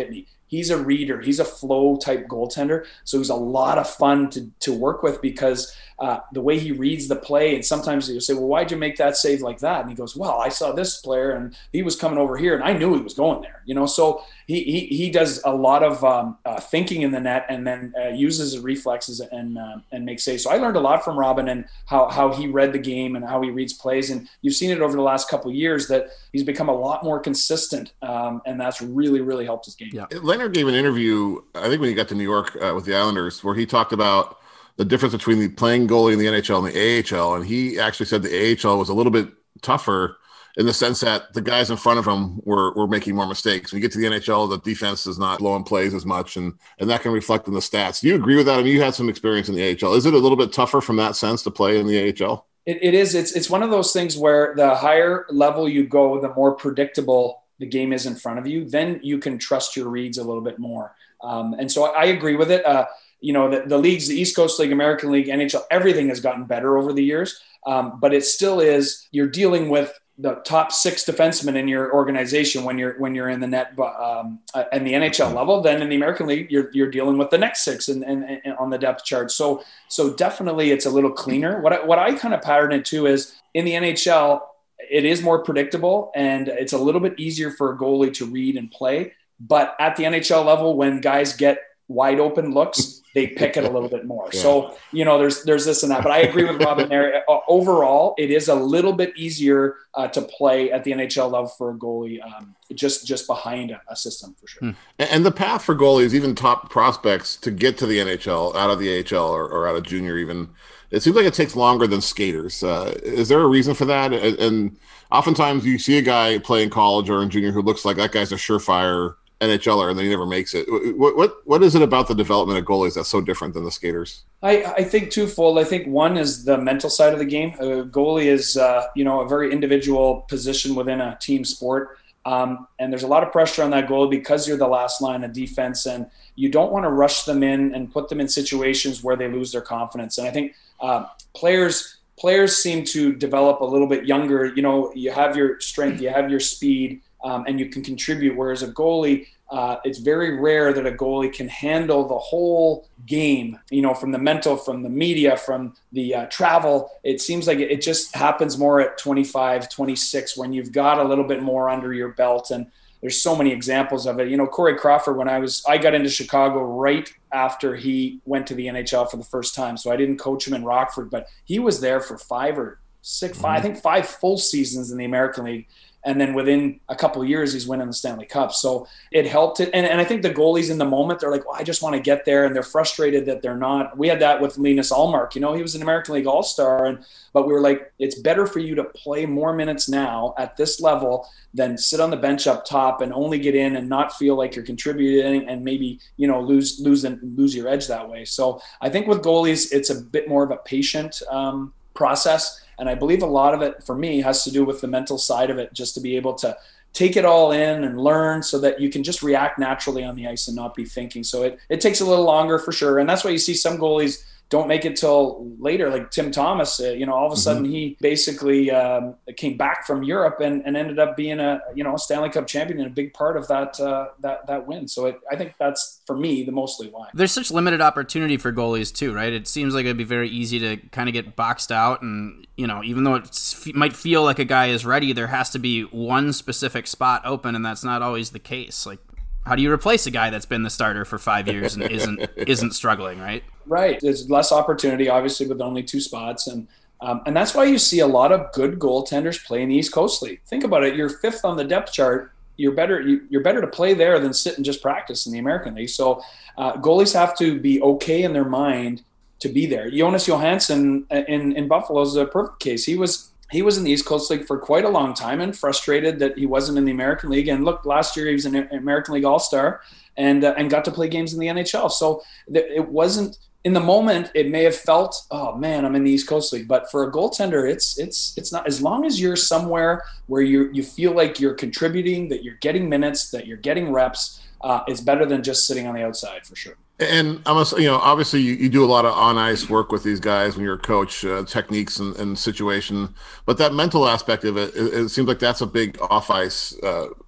he's a reader. He's a flow type goaltender. So he's a lot of fun to, to work with because uh, the way he reads the play, and sometimes you'll say, well, why'd you make that save like that? And he goes, well, I saw this player and he was coming over here and I knew he was going there, you know? So he, he, he does a lot of um, uh, thinking in the net and then uh, uses his reflexes and, uh, and makes saves. So I learned a lot from Robin and how, how he read the game and how he reads plays. And you've seen it over the last couple of years that he's become a lot more consistent. Um, and that's really, really helped his game. Yeah. Leonard gave an interview, I think when he got to New York uh, with the Islanders, where he talked about the difference between the playing goalie in the N H L and the A H L. And he actually said the A H L was a little bit tougher in the sense that the guys in front of him were were making more mistakes. When you get to the N H L, the defense is not blowing plays as much, and, and that can reflect in the stats. Do you agree with that? I mean, you had some experience in the A H L. Is it a little bit tougher from that sense to play in the A H L? It, it is. It's it's one of those things where the higher level you go, the more predictable the game is in front of you. Then you can trust your reads a little bit more. Um, and so I, I agree with it. Uh, you know, the, the leagues, the East Coast League, American League, N H L, everything has gotten better over the years. Um, but it still is, you're dealing with the top six defensemen in your organization when you're when you're in the net um, and the N H L level. Then in the American League, you're you're dealing with the next six and, and, and on the depth chart. So so definitely it's a little cleaner. What I, what I kind of pattern it to is in the N H L, it is more predictable and it's a little bit easier for a goalie to read and play. But at the N H L level, when guys get wide open looks, they pick it a little bit more. Yeah. So, you know, there's there's this and that. But I agree with Robin there. Uh, overall, it is a little bit easier uh, to play at the N H L level for a goalie, um, just just behind a, a system for sure. Hmm. And the path for goalies, even top prospects, to get to the N H L, out of the A H L or, or out of junior even, it seems like it takes longer than skaters. Uh, is there a reason for that? And, and oftentimes you see a guy play in college or in junior who looks like that guy's a surefire N H L er, and then he never makes it. What what what is it about the development of goalies that's so different than the skaters? I, I think twofold. I think one is the mental side of the game. A goalie is uh, you know a very individual position within a team sport, um, and there's a lot of pressure on that goalie because you're the last line of defense, and you don't want to rush them in and put them in situations where they lose their confidence. And I think uh, players players seem to develop a little bit younger. You know, you have your strength, you have your speed. Um, and you can contribute. Whereas a goalie, uh, it's very rare that a goalie can handle the whole game, you know, from the mental, from the media, from the uh, travel. It seems like it, it just happens more at twenty-five, twenty-six when you've got a little bit more under your belt. And there's so many examples of it. You know, Corey Crawford, when I was, I got into Chicago right after he went to the N H L for the first time. So I didn't coach him in Rockford, but he was there for five or six, five, I think five full seasons in the American League. And then within a couple of years, he's winning the Stanley Cup. So it helped it. And, and I think the goalies in the moment, they're like, well, I just want to get there. And they're frustrated that they're not. We had that with Linus Ullmark. You know, he was an American League All-Star. And But we were like, it's better for you to play more minutes now at this level than sit on the bench up top and only get in and not feel like you're contributing and maybe, you know, lose lose and lose your edge that way. So I think with goalies, it's a bit more of a patient um, process. And I believe a lot of it, for me, has to do with the mental side of it, just to be able to take it all in and learn so that you can just react naturally on the ice and not be thinking. So it, it takes a little longer for sure. And that's why you see some goalies don't make it till later, like Tim Thomas. Uh, you know, all of a sudden mm-hmm. he basically um, came back from Europe and, and ended up being a you know a Stanley Cup champion and a big part of that uh, that that win. So it, I think that's for me the mostly why. There's such limited opportunity for goalies too, right? It seems like it'd be very easy to kind of get boxed out, and you know, even though it might feel like a guy is ready, there has to be one specific spot open, and that's not always the case. Like, how do you replace a guy that's been the starter for five years and isn't isn't struggling, right? Right. There's less opportunity, obviously, with only two spots. And um, and that's why you see a lot of good goaltenders play in the East Coast League. Think about it. You're fifth on the depth chart. You're better you, you're better to play there than sit and just practice in the American League. So uh, goalies have to be okay in their mind to be there. Jonas Johansson in, in Buffalo is a perfect case. He was He was in the East Coast League for quite a long time and frustrated that he wasn't in the American League. And look, last year he was an American League All-Star and uh, and got to play games in the N H L. So th- it wasn't in the moment. It may have felt, oh man, I'm in the East Coast League. But for a goaltender, it's it's it's not. As long as you're somewhere where you you feel like you're contributing, that you're getting minutes, that you're getting reps, uh, it's better than just sitting on the outside for sure. And I must, you know, obviously you, you do a lot of on ice work with these guys when you're a coach, uh, techniques and, and situation, but that mental aspect of it, it, it seems like that's a big off ice uh,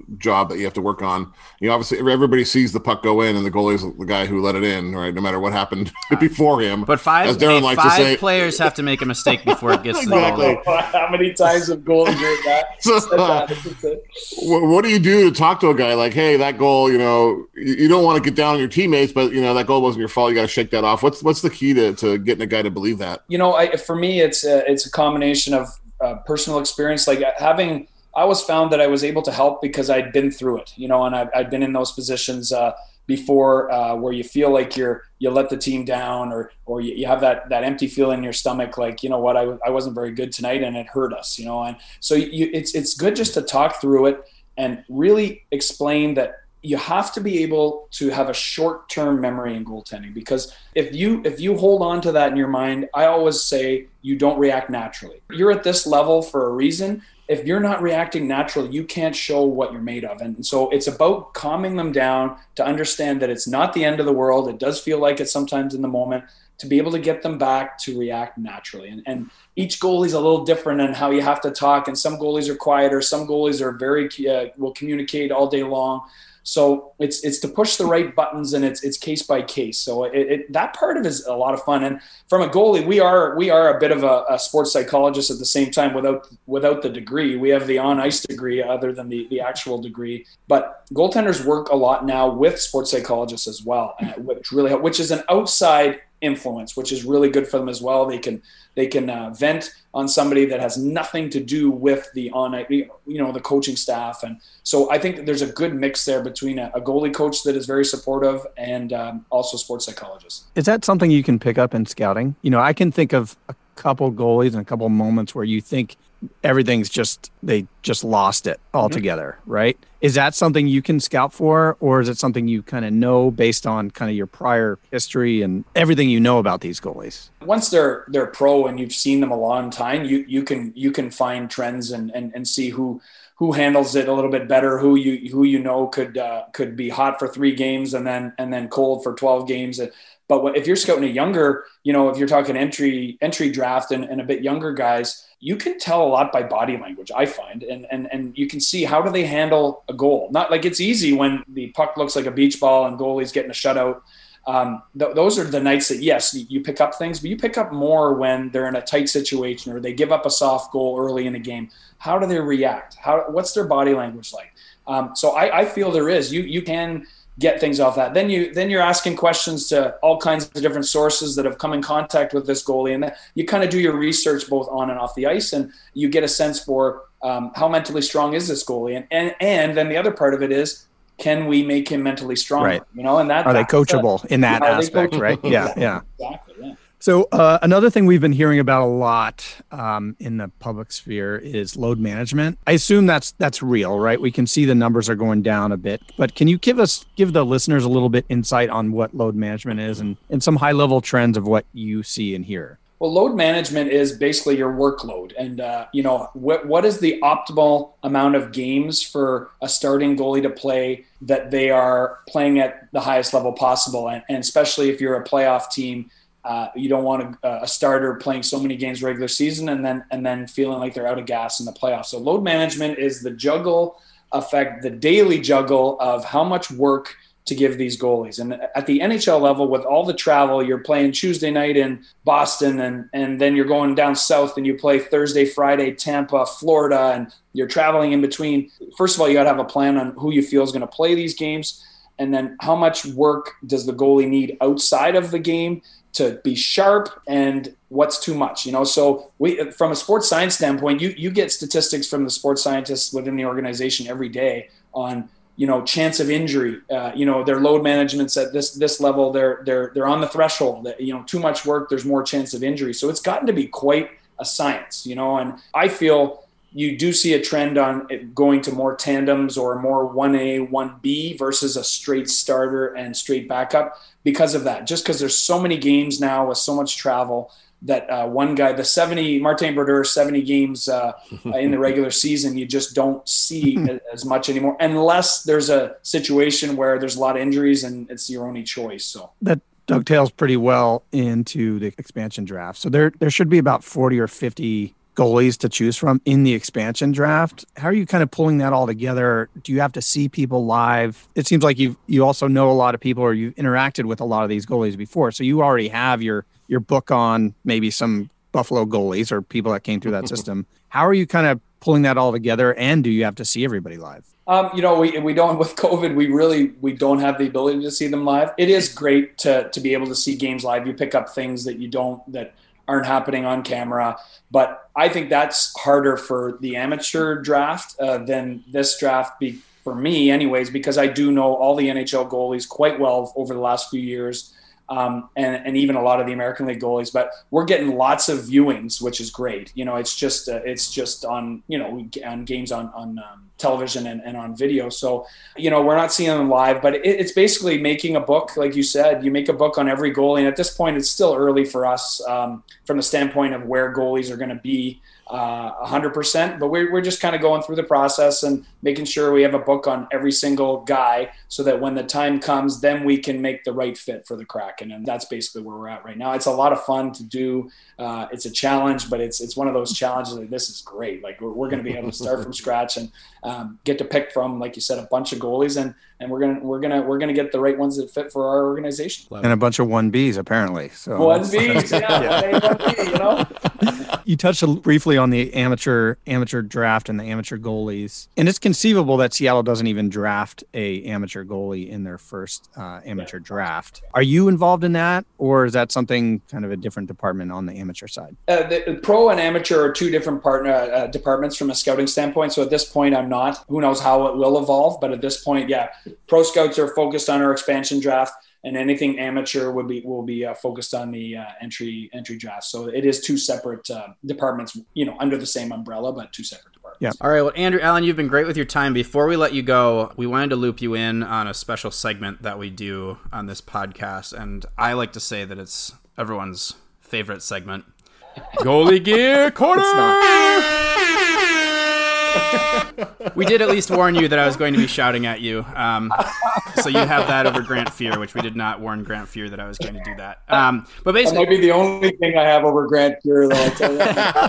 job that you have to work on. You know, obviously everybody sees the puck go in, and the goalie's the guy who let it in, right? No matter what happened before him. But five, as Darren hey, likes five to say, players have to make a mistake before it gets exactly. to the goalie. How many times have goalies heard that? So, uh, what do you do to talk to a guy like, hey, that goal, you know, you, you don't want to get down on your teammates, but you know that goal wasn't your fault. You got to shake that off. What's what's the key to, to getting a guy to believe that? You know, I, for me, it's a, it's a combination of uh, personal experience, like having. I always found that I was able to help because I'd been through it, you know, and I'd, I'd been in those positions uh, before uh, where you feel like you're you let the team down, or or you, you have that that empty feeling in your stomach, like, you know what, I, I wasn't very good tonight and it hurt us, you know, and so you, it's it's good just to talk through it and really explain that you have to be able to have a short-term memory in goaltending, because if you if you hold on to that in your mind, I always say you don't react naturally. You're at this level for a reason. If you're not reacting naturally, you can't show what you're made of. And so it's about calming them down to understand that it's not the end of the world. It does feel like it sometimes in the moment, to be able to get them back to react naturally. And, and each goalie's a little different in how you have to talk. And some goalies are quieter. Some goalies are very, uh, will communicate all day long. So it's it's to push the right buttons, and it's it's case by case. So it, it that part of it is a lot of fun. And from a goalie, we are we are a bit of a, a sports psychologist at the same time, without without the degree. We have the on ice degree other than the, the actual degree. But goaltenders work a lot now with sports psychologists as well, which really which is an outside influence, which is really good for them as well. They can they can uh, vent on somebody that has nothing to do with the on you know the coaching staff. And so I think that there's a good mix there between a, a goalie coach that is very supportive and um, also sports psychologists. Is that something you can pick up in scouting? You know, I can think of a couple goalies and a couple moments where you think everything's just, they just lost it altogether, mm-hmm. right? Is that something you can scout for, or is it something you kind of know based on kind of your prior history and everything you know about these goalies? Once they're they're pro and you've seen them a long time, you you can you can find trends and and, and see who who handles it a little bit better, who you who you know could uh, could be hot for three games and then and then cold for twelve games. But if you're scouting a younger, you know, if you're talking entry entry draft and, and a bit younger guys, you can tell a lot by body language, I find, and and and you can see how do they handle a goal. Not like it's easy when the puck looks like a beach ball and goalie's getting a shutout. Um, th- those are the nights that, yes, you pick up things, but you pick up more when they're in a tight situation or they give up a soft goal early in the game. How do they react? How what's their body language like? Um, so I, I feel there is you you can get things off that. Then you then you're asking questions to all kinds of different sources that have come in contact with this goalie, and you kind of do your research both on and off the ice, and you get a sense for um, how mentally strong is this goalie, and and and then the other part of it is, can we make him mentally strong? Right. You know, and that are they coachable in that aspect, right? Yeah, yeah. Exactly. Yeah. So uh, another thing we've been hearing about a lot um, in the public sphere is load management. I assume that's that's real, right? We can see the numbers are going down a bit, but can you give us give the listeners a little bit insight on what load management is and, and some high level trends of what you see and hear? Well, load management is basically your workload, and uh, you know what what is the optimal amount of games for a starting goalie to play that they are playing at the highest level possible, and, and especially if you're a playoff team. Uh, you don't want a, a starter playing so many games regular season and then and then feeling like they're out of gas in the playoffs. So load management is the juggle effect, the daily juggle of how much work to give these goalies. And at the N H L level, with all the travel, you're playing Tuesday night in Boston, and, and then you're going down south and you play Thursday, Friday, Tampa, Florida, and you're traveling in between. First of all, you got to have a plan on who you feel is going to play these games. And then how much work does the goalie need outside of the game to be sharp, and what's too much, you know? So we, from a sports science standpoint, you, you get statistics from the sports scientists within the organization every day on, you know, chance of injury, uh, you know, their load management's at this, this level, they're, they're, they're on the threshold that, you know, too much work, there's more chance of injury. So it's gotten to be quite a science, you know, and I feel you do see a trend on it going to more tandems or more one A, one B versus a straight starter and straight backup because of that. Just because there's so many games now with so much travel that uh, one guy, the seventy, Martin Brodeur, seventy games uh, in the regular season, you just don't see as much anymore unless there's a situation where there's a lot of injuries and it's your only choice. So that dovetails pretty well into the expansion draft. So there, there should be about forty or fifty goalies to choose from in the expansion draft. How are you kind of pulling that all together? Do you have to see people live? It seems like you you also know a lot of people, or you've interacted with a lot of these goalies before, so you already have your your book on maybe some Buffalo goalies or people that came through that system. How are you kind of pulling that all together, and do you have to see everybody live? Um, you know, we we don't, with COVID, we really we don't have the ability to see them live. It is great to to be able to see games live. You pick up things that you don't that aren't happening on camera. But I think that's harder for the amateur draft uh, than this draft, be, for me anyways, because I do know all the N H L goalies quite well over the last few years, um, and, and even a lot of the American League goalies. But we're getting lots of viewings, which is great. You know, it's just uh, it's just on, you know, on games on, on um, television and, and on video. So, you know, we're not seeing them live, but it, it's basically making a book. Like you said, you make a book on every goalie. And at this point, it's still early for us um, from the standpoint of where goalies are going to be uh, one hundred percent. But we're, we're just kind of going through the process and making sure we have a book on every single guy so that when the time comes, then we can make the right fit for the Kraken. And that's basically where we're at right now. It's a lot of fun to do. Uh, it's a challenge, but it's it's one of those challenges that this is great. Like we're, we're going to be able to start from scratch and um, get to pick from, like you said, a bunch of goalies, and and we're gonna we're gonna we're gonna get the right ones that fit for our organization. And a bunch of one Bs apparently. So one Bs, yeah, yeah. one A, one B, you know. You touched briefly on the amateur amateur draft and the amateur goalies, and it's conceivable that Seattle doesn't even draft a amateur goalie in their first uh, amateur yeah. draft. Are you involved in that, or is that something kind of a different department on the amateur side? Uh, the pro and amateur are two different partner uh, departments from a scouting standpoint. So at this point, I'm not. Who knows how it will evolve? But at this point, yeah, pro scouts are focused on our expansion draft, and anything amateur would be will be uh, focused on the uh, entry entry draft. So it is two separate uh, departments, you know, under the same umbrella, but two separate departments. Yeah. All right. Well, Andrew Allen, you've been great with your time. Before we let you go, we wanted to loop you in on a special segment that we do on this podcast, and I like to say that it's everyone's favorite segment. Goalie Gear Corner! We did at least warn you that I was going to be shouting at you. Um, so you have that over Grant Fuhr, which we did not warn Grant Fuhr that I was going to do that. Um, but basically, that might be the only thing I have over Grant Fuhr, though. I'll tell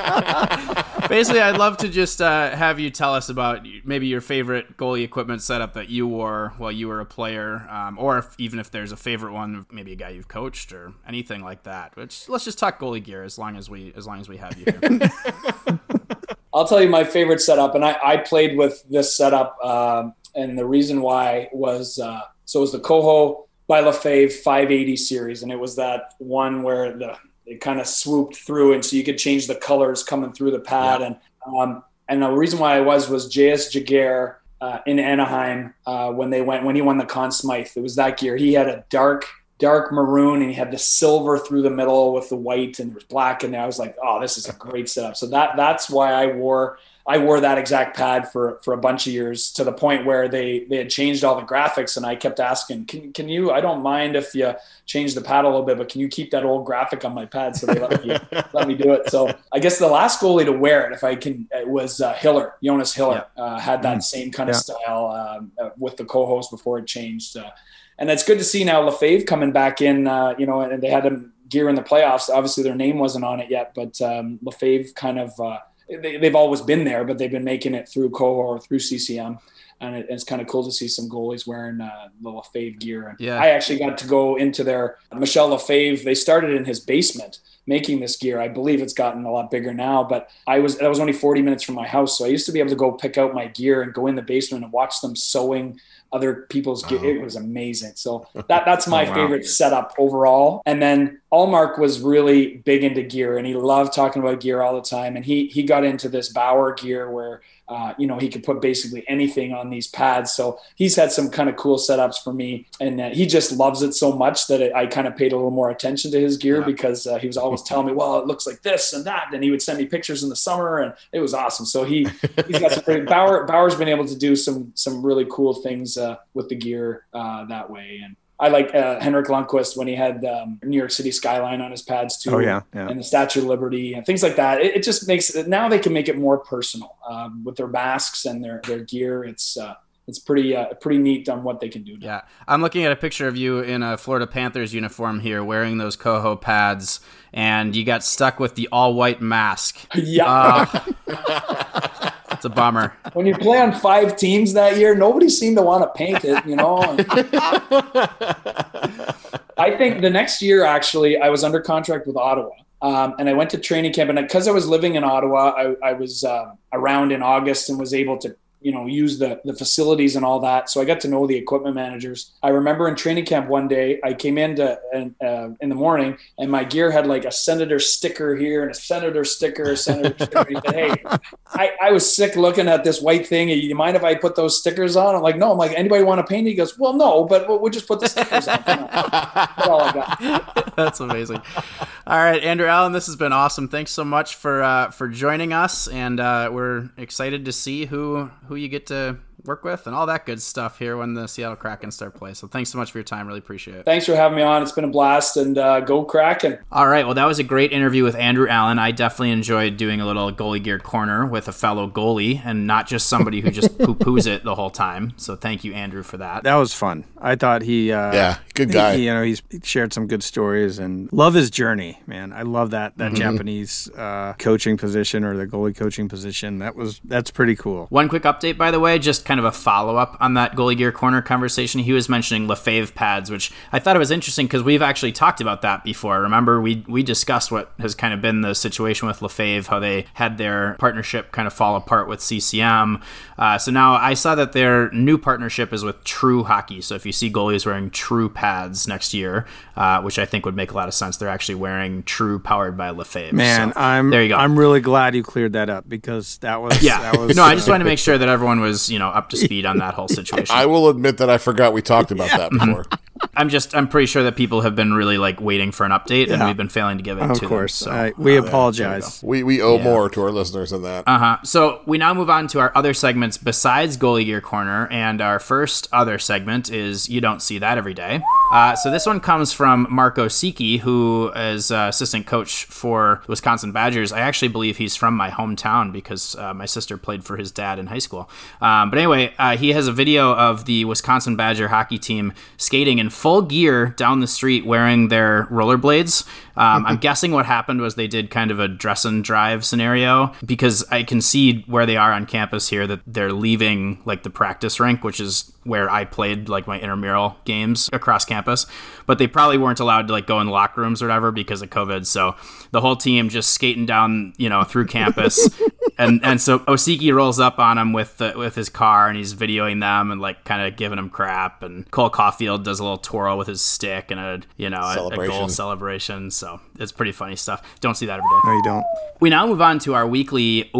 you. Basically, I'd love to just uh, have you tell us about maybe your favorite goalie equipment setup that you wore while you were a player, um, or if, even if there's a favorite one, maybe a guy you've coached or anything like that. Which, let's just talk goalie gear as long as we as long as we have you here. I'll tell you my favorite setup, and I, I played with this setup, um, and the reason why was uh, so it was the Koho by Lefebvre five eighty series, and it was that one where the it kind of swooped through, and so you could change the colors coming through the pad, yeah. and um, and the reason why I was was J S Jaguar uh, in Anaheim uh, when they went when he won the Conn Smythe. It was that gear. He had a dark. dark maroon, and he had the silver through the middle with the white, and there was black in there. I was like, oh, this is a great setup. So that that's why I wore I wore that exact pad for for a bunch of years, to the point where they they had changed all the graphics, and I kept asking, can can you, I don't mind if you change the pad a little bit, but can you keep that old graphic on my pad? So they let me let me do it. So I guess the last goalie to wear it, if I can, it was uh, Hiller. Jonas Hiller yeah. uh, had that mm. same kind of yeah. style um, uh, with the co-host before it changed. Uh, And it's good to see now Lefebvre coming back in, uh, you know, and they had him gear in the playoffs. Obviously, their name wasn't on it yet, but um, Lefebvre kind of, uh, they, they've always been there, but they've been making it through Koho or through C C M. And it, it's kind of cool to see some goalies wearing uh, the Lefebvre gear. And yeah. I actually got to go into their Michel Lefebvre. They started in his basement making this gear. I believe it's gotten a lot bigger now, but I was, that was only forty minutes from my house. So I used to be able to go pick out my gear and go in the basement and watch them sewing other people's gear. Oh. It was amazing. So that that's my oh, wow. favorite setup overall. And then Allmark was really big into gear, and he loved talking about gear all the time. And he he got into this Bauer gear where, uh, you know, he could put basically anything on these pads. So he's had some kind of cool setups for me. And uh, he just loves it so much that it, I kind of paid a little more attention to his gear yeah. because uh, he was always telling me, well, it looks like this and that. And he would send me pictures in the summer, and it was awesome. So he, he's got some pretty, Bauer, Bauer's been able to do some, some really cool things uh, with the gear uh, that way. And I like uh, Henrik Lundqvist when he had um, New York City skyline on his pads too. Oh, yeah, yeah. And the Statue of Liberty and things like that. It, it just makes it, now they can make it more personal um, with their masks and their, their gear. It's uh, it's pretty uh, pretty neat on what they can do now. Yeah, I'm looking at a picture of you in a Florida Panthers uniform here, wearing those Coho pads, and you got stuck with the all-white mask. Yeah. Uh, it's a bummer. When you play on five teams that year, nobody seemed to want to paint it, you know. I think the next year, actually, I was under contract with Ottawa. Um, and I went to training camp, and because I was living in Ottawa, I, I was uh, around in August and was able to, you know, use the, the facilities and all that. So I got to know the equipment managers. I remember in training camp one day, I came into uh, in the morning, and my gear had like a Senator sticker here and a Senator sticker, a Senator sticker. He said, hey, I, I was sick looking at this white thing. You mind if I put those stickers on? I'm like, no. I'm like, anybody want to paint it? He goes, well, no, but we'll, we'll just put the stickers on. That's all I got. That's amazing. All right, Andrew Allen, this has been awesome. Thanks so much for uh, for joining us, and uh, we're excited to see who who you get to work with and all that good stuff here when the Seattle Kraken start play. So thanks so much for your time. Really appreciate it. Thanks for having me on. It's been a blast, and uh, go Kraken. All right. Well, that was a great interview with Andrew Allen. I definitely enjoyed doing a little goalie gear corner with a fellow goalie and not just somebody who just poo-poos it the whole time. So thank you, Andrew, for that. That was fun. I thought he, uh, yeah, good guy. He, you know, he's shared some good stories and love his journey, man. I love that that Mm-hmm. Japanese uh, coaching position or the goalie coaching position. That was that's pretty cool. One quick update, by the way, just kind of a follow-up on that goalie gear corner conversation. He was mentioning Lefebvre pads, which I thought it was interesting because we've actually talked about that before. Remember, we we discussed what has kind of been the situation with Lefebvre, how they had their partnership kind of fall apart with C C M. Uh, so now I saw that their new partnership is with True Hockey. So if you see goalies wearing True pads next year, uh, which I think would make a lot of sense, they're actually wearing True powered by Lefebvre. Man, so, I'm there you go. I'm really glad you cleared that up because that was yeah. That was, no, I just uh, wanted to make sure that everyone was, you know, up to speed on that whole situation. I will admit that I forgot we talked about that before. I'm just, I'm pretty sure that people have been really like waiting for an update, and Yeah. we've been failing to give it Of to course, them. So. I, we apologize. We we owe more to our listeners than that. Uh-huh. So we now move on to our other segments besides Goalie Gear Corner, and our first other segment is You Don't See That Every Day. Uh, so this one comes from Marco Siki, who is uh, assistant coach for Wisconsin Badgers. I actually believe he's from my hometown because uh, my sister played for his dad in high school. Um, but anyway, uh, he has a video of the Wisconsin Badger hockey team skating in full gear down the street wearing their rollerblades. Um, I'm guessing what happened was they did kind of a dress and drive scenario, because I can see where they are on campus here that they're leaving like the practice rink, which is where I played like my intramural games across campus, but they probably weren't allowed to like go in locker rooms or whatever because of COVID. So the whole team just skating down, you know, through campus. And and so Osiki rolls up on him with the, with his car, and he's videoing them and like kind of giving them crap. And Cole Caulfield does a little twirl with his stick and a you know a, a goal celebration. So it's pretty funny stuff. Don't see that every day. No, you don't. We now move on to our weekly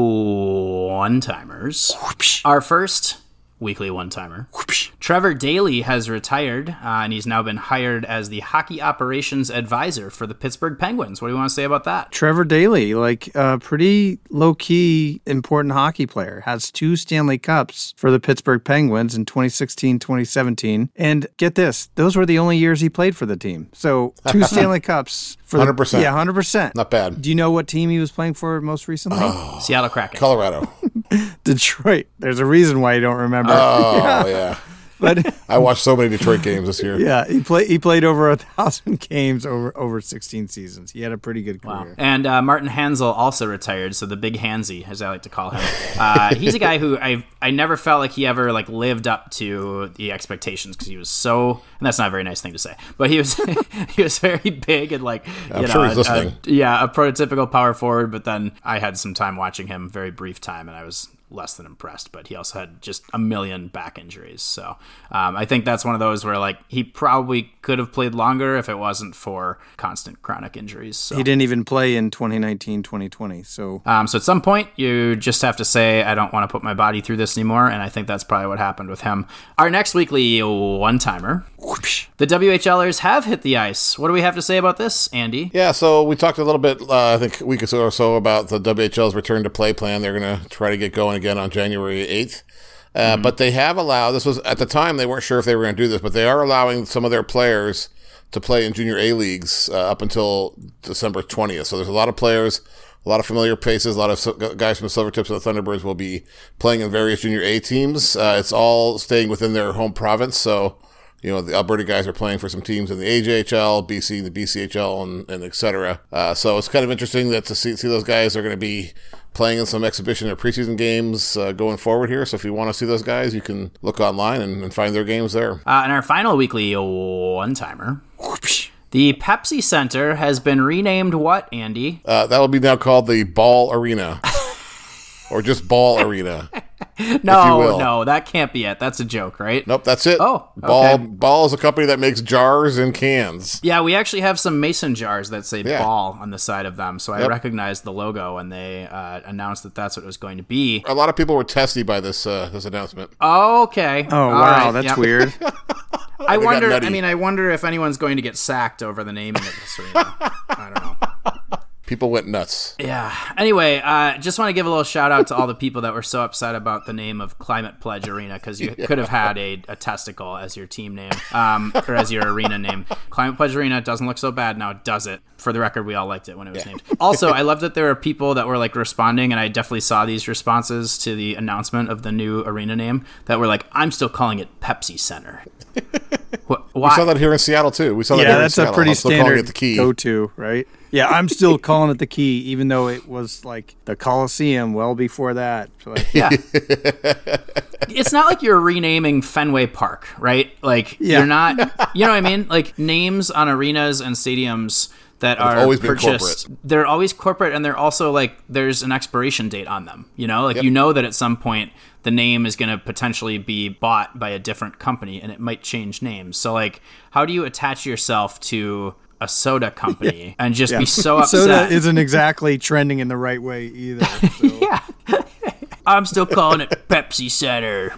one-timers. Our first weekly one-timer. Trevor Daley has retired, uh, and he's now been hired as the hockey operations advisor for the Pittsburgh Penguins. What do you want to say about that? Trevor Daley, like a pretty low-key important hockey player, has two Stanley Cups for the Pittsburgh Penguins in twenty sixteen, twenty seventeen. And get this, those were the only years he played for the team. So two Stanley Cups for one hundred percent. The, yeah, one hundred percent. Not bad. Do you know what team he was playing for most recently? Oh, Seattle Kraken. Colorado. Detroit. There's a reason why you don't remember. Oh, yeah. yeah. But I watched so many Detroit games this year. yeah, he played he played over a thousand games over over sixteen seasons. He had a pretty good career. Wow. And uh, Martin Hansel also retired, so the big Hansy, as I like to call him. Uh, he's a guy who I I never felt like he ever like lived up to the expectations, because he was so, and that's not a very nice thing to say, but he was he was very big and like you I'm know sure he's a, listening. a, yeah a prototypical power forward. But then I had some time watching him, very brief time, and I was less than impressed. But he also had just a million back injuries, so um, I think that's one of those where like he probably could have played longer if it wasn't for constant chronic injuries. So. He didn't even play in twenty nineteen, twenty twenty. So Um, so at some point, you just have to say, I don't want to put my body through this anymore, and I think that's probably what happened with him. Our next weekly one-timer, the WHLers have hit the ice. What do we have to say about this, Andy? Yeah, so we talked a little bit, uh, I think a week or so, or so about the W H L's return to play plan. They're going to try to get going again on January eighth. Uh, mm-hmm. But they have allowed, this was at the time, they weren't sure if they were going to do this, but they are allowing some of their players to play in junior A leagues uh, up until December twentieth. So there's a lot of players a lot of familiar faces. A lot of so- guys from the Silvertips and the Thunderbirds will be playing in various Junior A teams. Uh, it's all staying within their home province, so you know the Alberta guys are playing for some teams in the A J H L, B C, the B C H L, and, and et cetera. Uh, so it's kind of interesting that to see see those guys are going to be playing in some exhibition or preseason games uh, going forward here. So if you want to see those guys, you can look online and, and find their games there. Uh, and our final weekly one-timer, the Pepsi Center has been renamed what, Andy? Uh, that will be now called the Ball Arena. Or just Ball Arena. No, no, that can't be it. That's a joke, right? Nope, that's it. Oh, Ball okay. Ball is a company that makes jars and cans. Yeah, we actually have some mason jars that say Yeah. Ball on the side of them, so I Yep. recognized the logo when they uh, announced that that's what it was going to be. A lot of people were testy by this uh, this announcement. Okay. Oh, All wow, right, that's yep. weird. I got wonder, nutty. I mean, I wonder if anyone's going to get sacked over the naming of this arena. I don't know. People went nuts. Yeah. Anyway, uh, just want to give a little shout out to all the people that were so upset about the name of Climate Pledge Arena because you yeah. could have had a, a testicle as your team name um, or as your arena name. Climate Pledge Arena doesn't look so bad now, does it? For the record, we all liked it when it was yeah. named. Also, I love that there are people that were like responding, and I definitely saw these responses to the announcement of the new arena name that were like, "I'm still calling it Pepsi Center." Why? We saw that here in Seattle too. We saw that yeah, here in that's Seattle. a pretty I'm still calling standard it the key. go-to, right? Yeah, I'm still calling it the Key, even though it was like the Coliseum well before that. So like, yeah. It's not like you're renaming Fenway Park, right? Like, Yeah. you're not, you know what I mean? Like, names on arenas and stadiums that They've are always been purchased, corporate. they're always corporate, and they're also like, there's an expiration date on them, you know? Like, Yep. you know that at some point the name is going to potentially be bought by a different company, and it might change names. So, like, how do you attach yourself to a soda company and just yeah. be so upset? Soda isn't exactly trending in the right way either. So. Yeah. I'm still calling it Pepsi Center.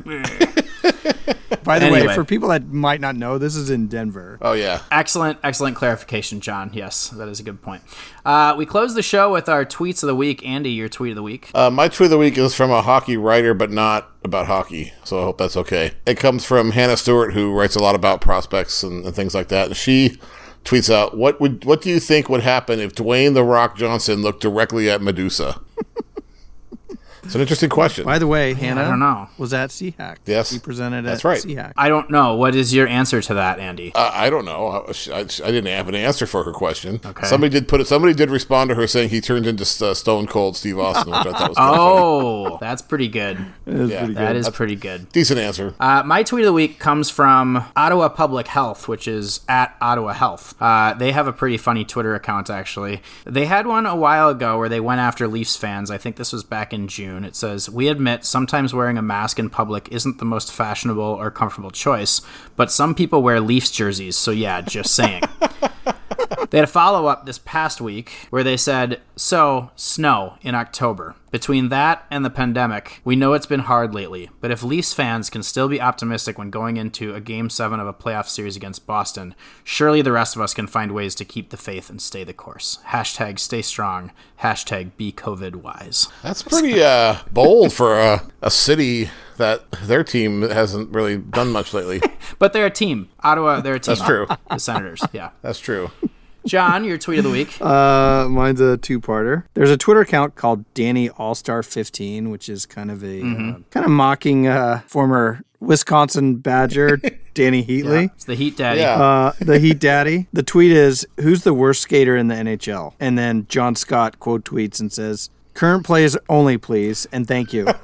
By the Anyway. way, for people that might not know, this is in Denver. Oh yeah. Excellent, excellent clarification, John. Yes, that is a good point. Uh, we close the show with our tweets of the week. Andy, your tweet of the week. Uh, my tweet of the week is from a hockey writer, but not about hockey, so I hope that's okay. It comes from Hannah Stewart, who writes a lot about prospects and, and things like that, and she tweets out, "What would what do you think would happen if Dwayne the Rock Johnson looked directly at Medusa?" It's an interesting question. By the way, Hannah I don't know. was at C HAC. Yes. He presented That's at right. C HAC. I don't know. What is your answer to that, Andy? Uh, I don't know. I, I, I didn't have an answer for her question. Okay. Somebody did put it. Somebody did respond to her saying he turned into uh, Stone Cold Steve Austin, which I thought was kind of Oh, that's pretty good. It was Yeah. pretty That good. is pretty good. funny. Decent answer. Uh, my tweet of the week comes from Ottawa Public Health, which is at Ottawa Health. Uh, they have a pretty funny Twitter account, actually. They had one a while ago where they went after Leafs fans. I think this was back in June. It says, "We admit sometimes wearing a mask in public isn't the most fashionable or comfortable choice, but some people wear Leafs jerseys, so yeah, just saying." They had a follow-up this past week where they said, "So, snow in October. Between that and the pandemic, we know it's been hard lately, but if Leafs fans can still be optimistic when going into a Game seven of a playoff series against Boston, surely the rest of us can find ways to keep the faith and stay the course. Hashtag stay strong. Hashtag be COVID wise." That's pretty uh, bold for a, a city that their team hasn't really done much lately. But they're a team. Ottawa, they're a team. That's true. The Senators, yeah. That's true. John, your tweet of the week. Uh, mine's a two-parter. There's a Twitter account called Danny Allstar fifteen, which is kind of a Mm-hmm. uh, kind of mocking uh, former Wisconsin Badger Danny Heatley. It's the Heat Daddy. Yeah. Uh, the Heat Daddy. The tweet is, "Who's the worst skater in the N H L?" And then John Scott quote tweets and says, "Current plays only, please, and thank you."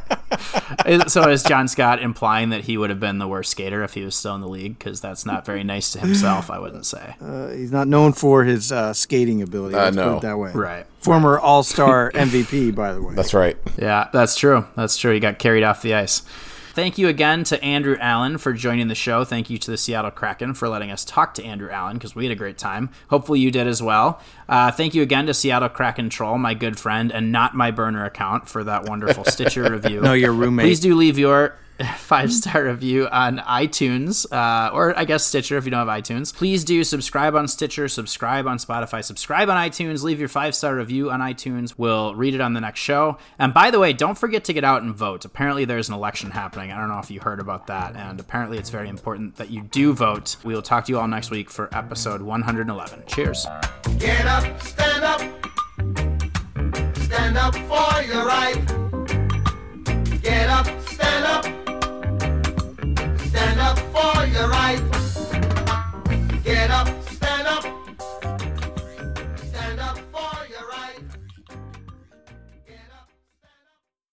Is- So is John Scott implying that he would have been the worst skater if he was still in the league? Because that's not very nice to himself, I wouldn't say. Uh, he's not known for his uh, skating ability. Uh, Let's no. put it that way. Right. Former All-Star M V P, by the way. That's right. Yeah, that's true. That's true. He got carried off the ice. Thank you again to Andrew Allen for joining the show. Thank you to the Seattle Kraken for letting us talk to Andrew Allen because we had a great time. Hopefully you did as well. Uh, thank you again to Seattle Kraken Troll, my good friend, and not my burner account for that wonderful Stitcher review. No, your roommate. Please do leave your five-star review on iTunes, uh, or I guess Stitcher if you don't have iTunes. Please do subscribe on Stitcher, subscribe on Spotify, subscribe on iTunes, leave your five-star review on iTunes. We'll read it on the next show. And by the way, don't forget to get out and vote. Apparently there's an election happening. I don't know if you heard about that, and apparently it's very important that you do vote. We will talk to you all next week for episode one hundred eleven. Cheers. Get up, stand up. stand up for your right. Get up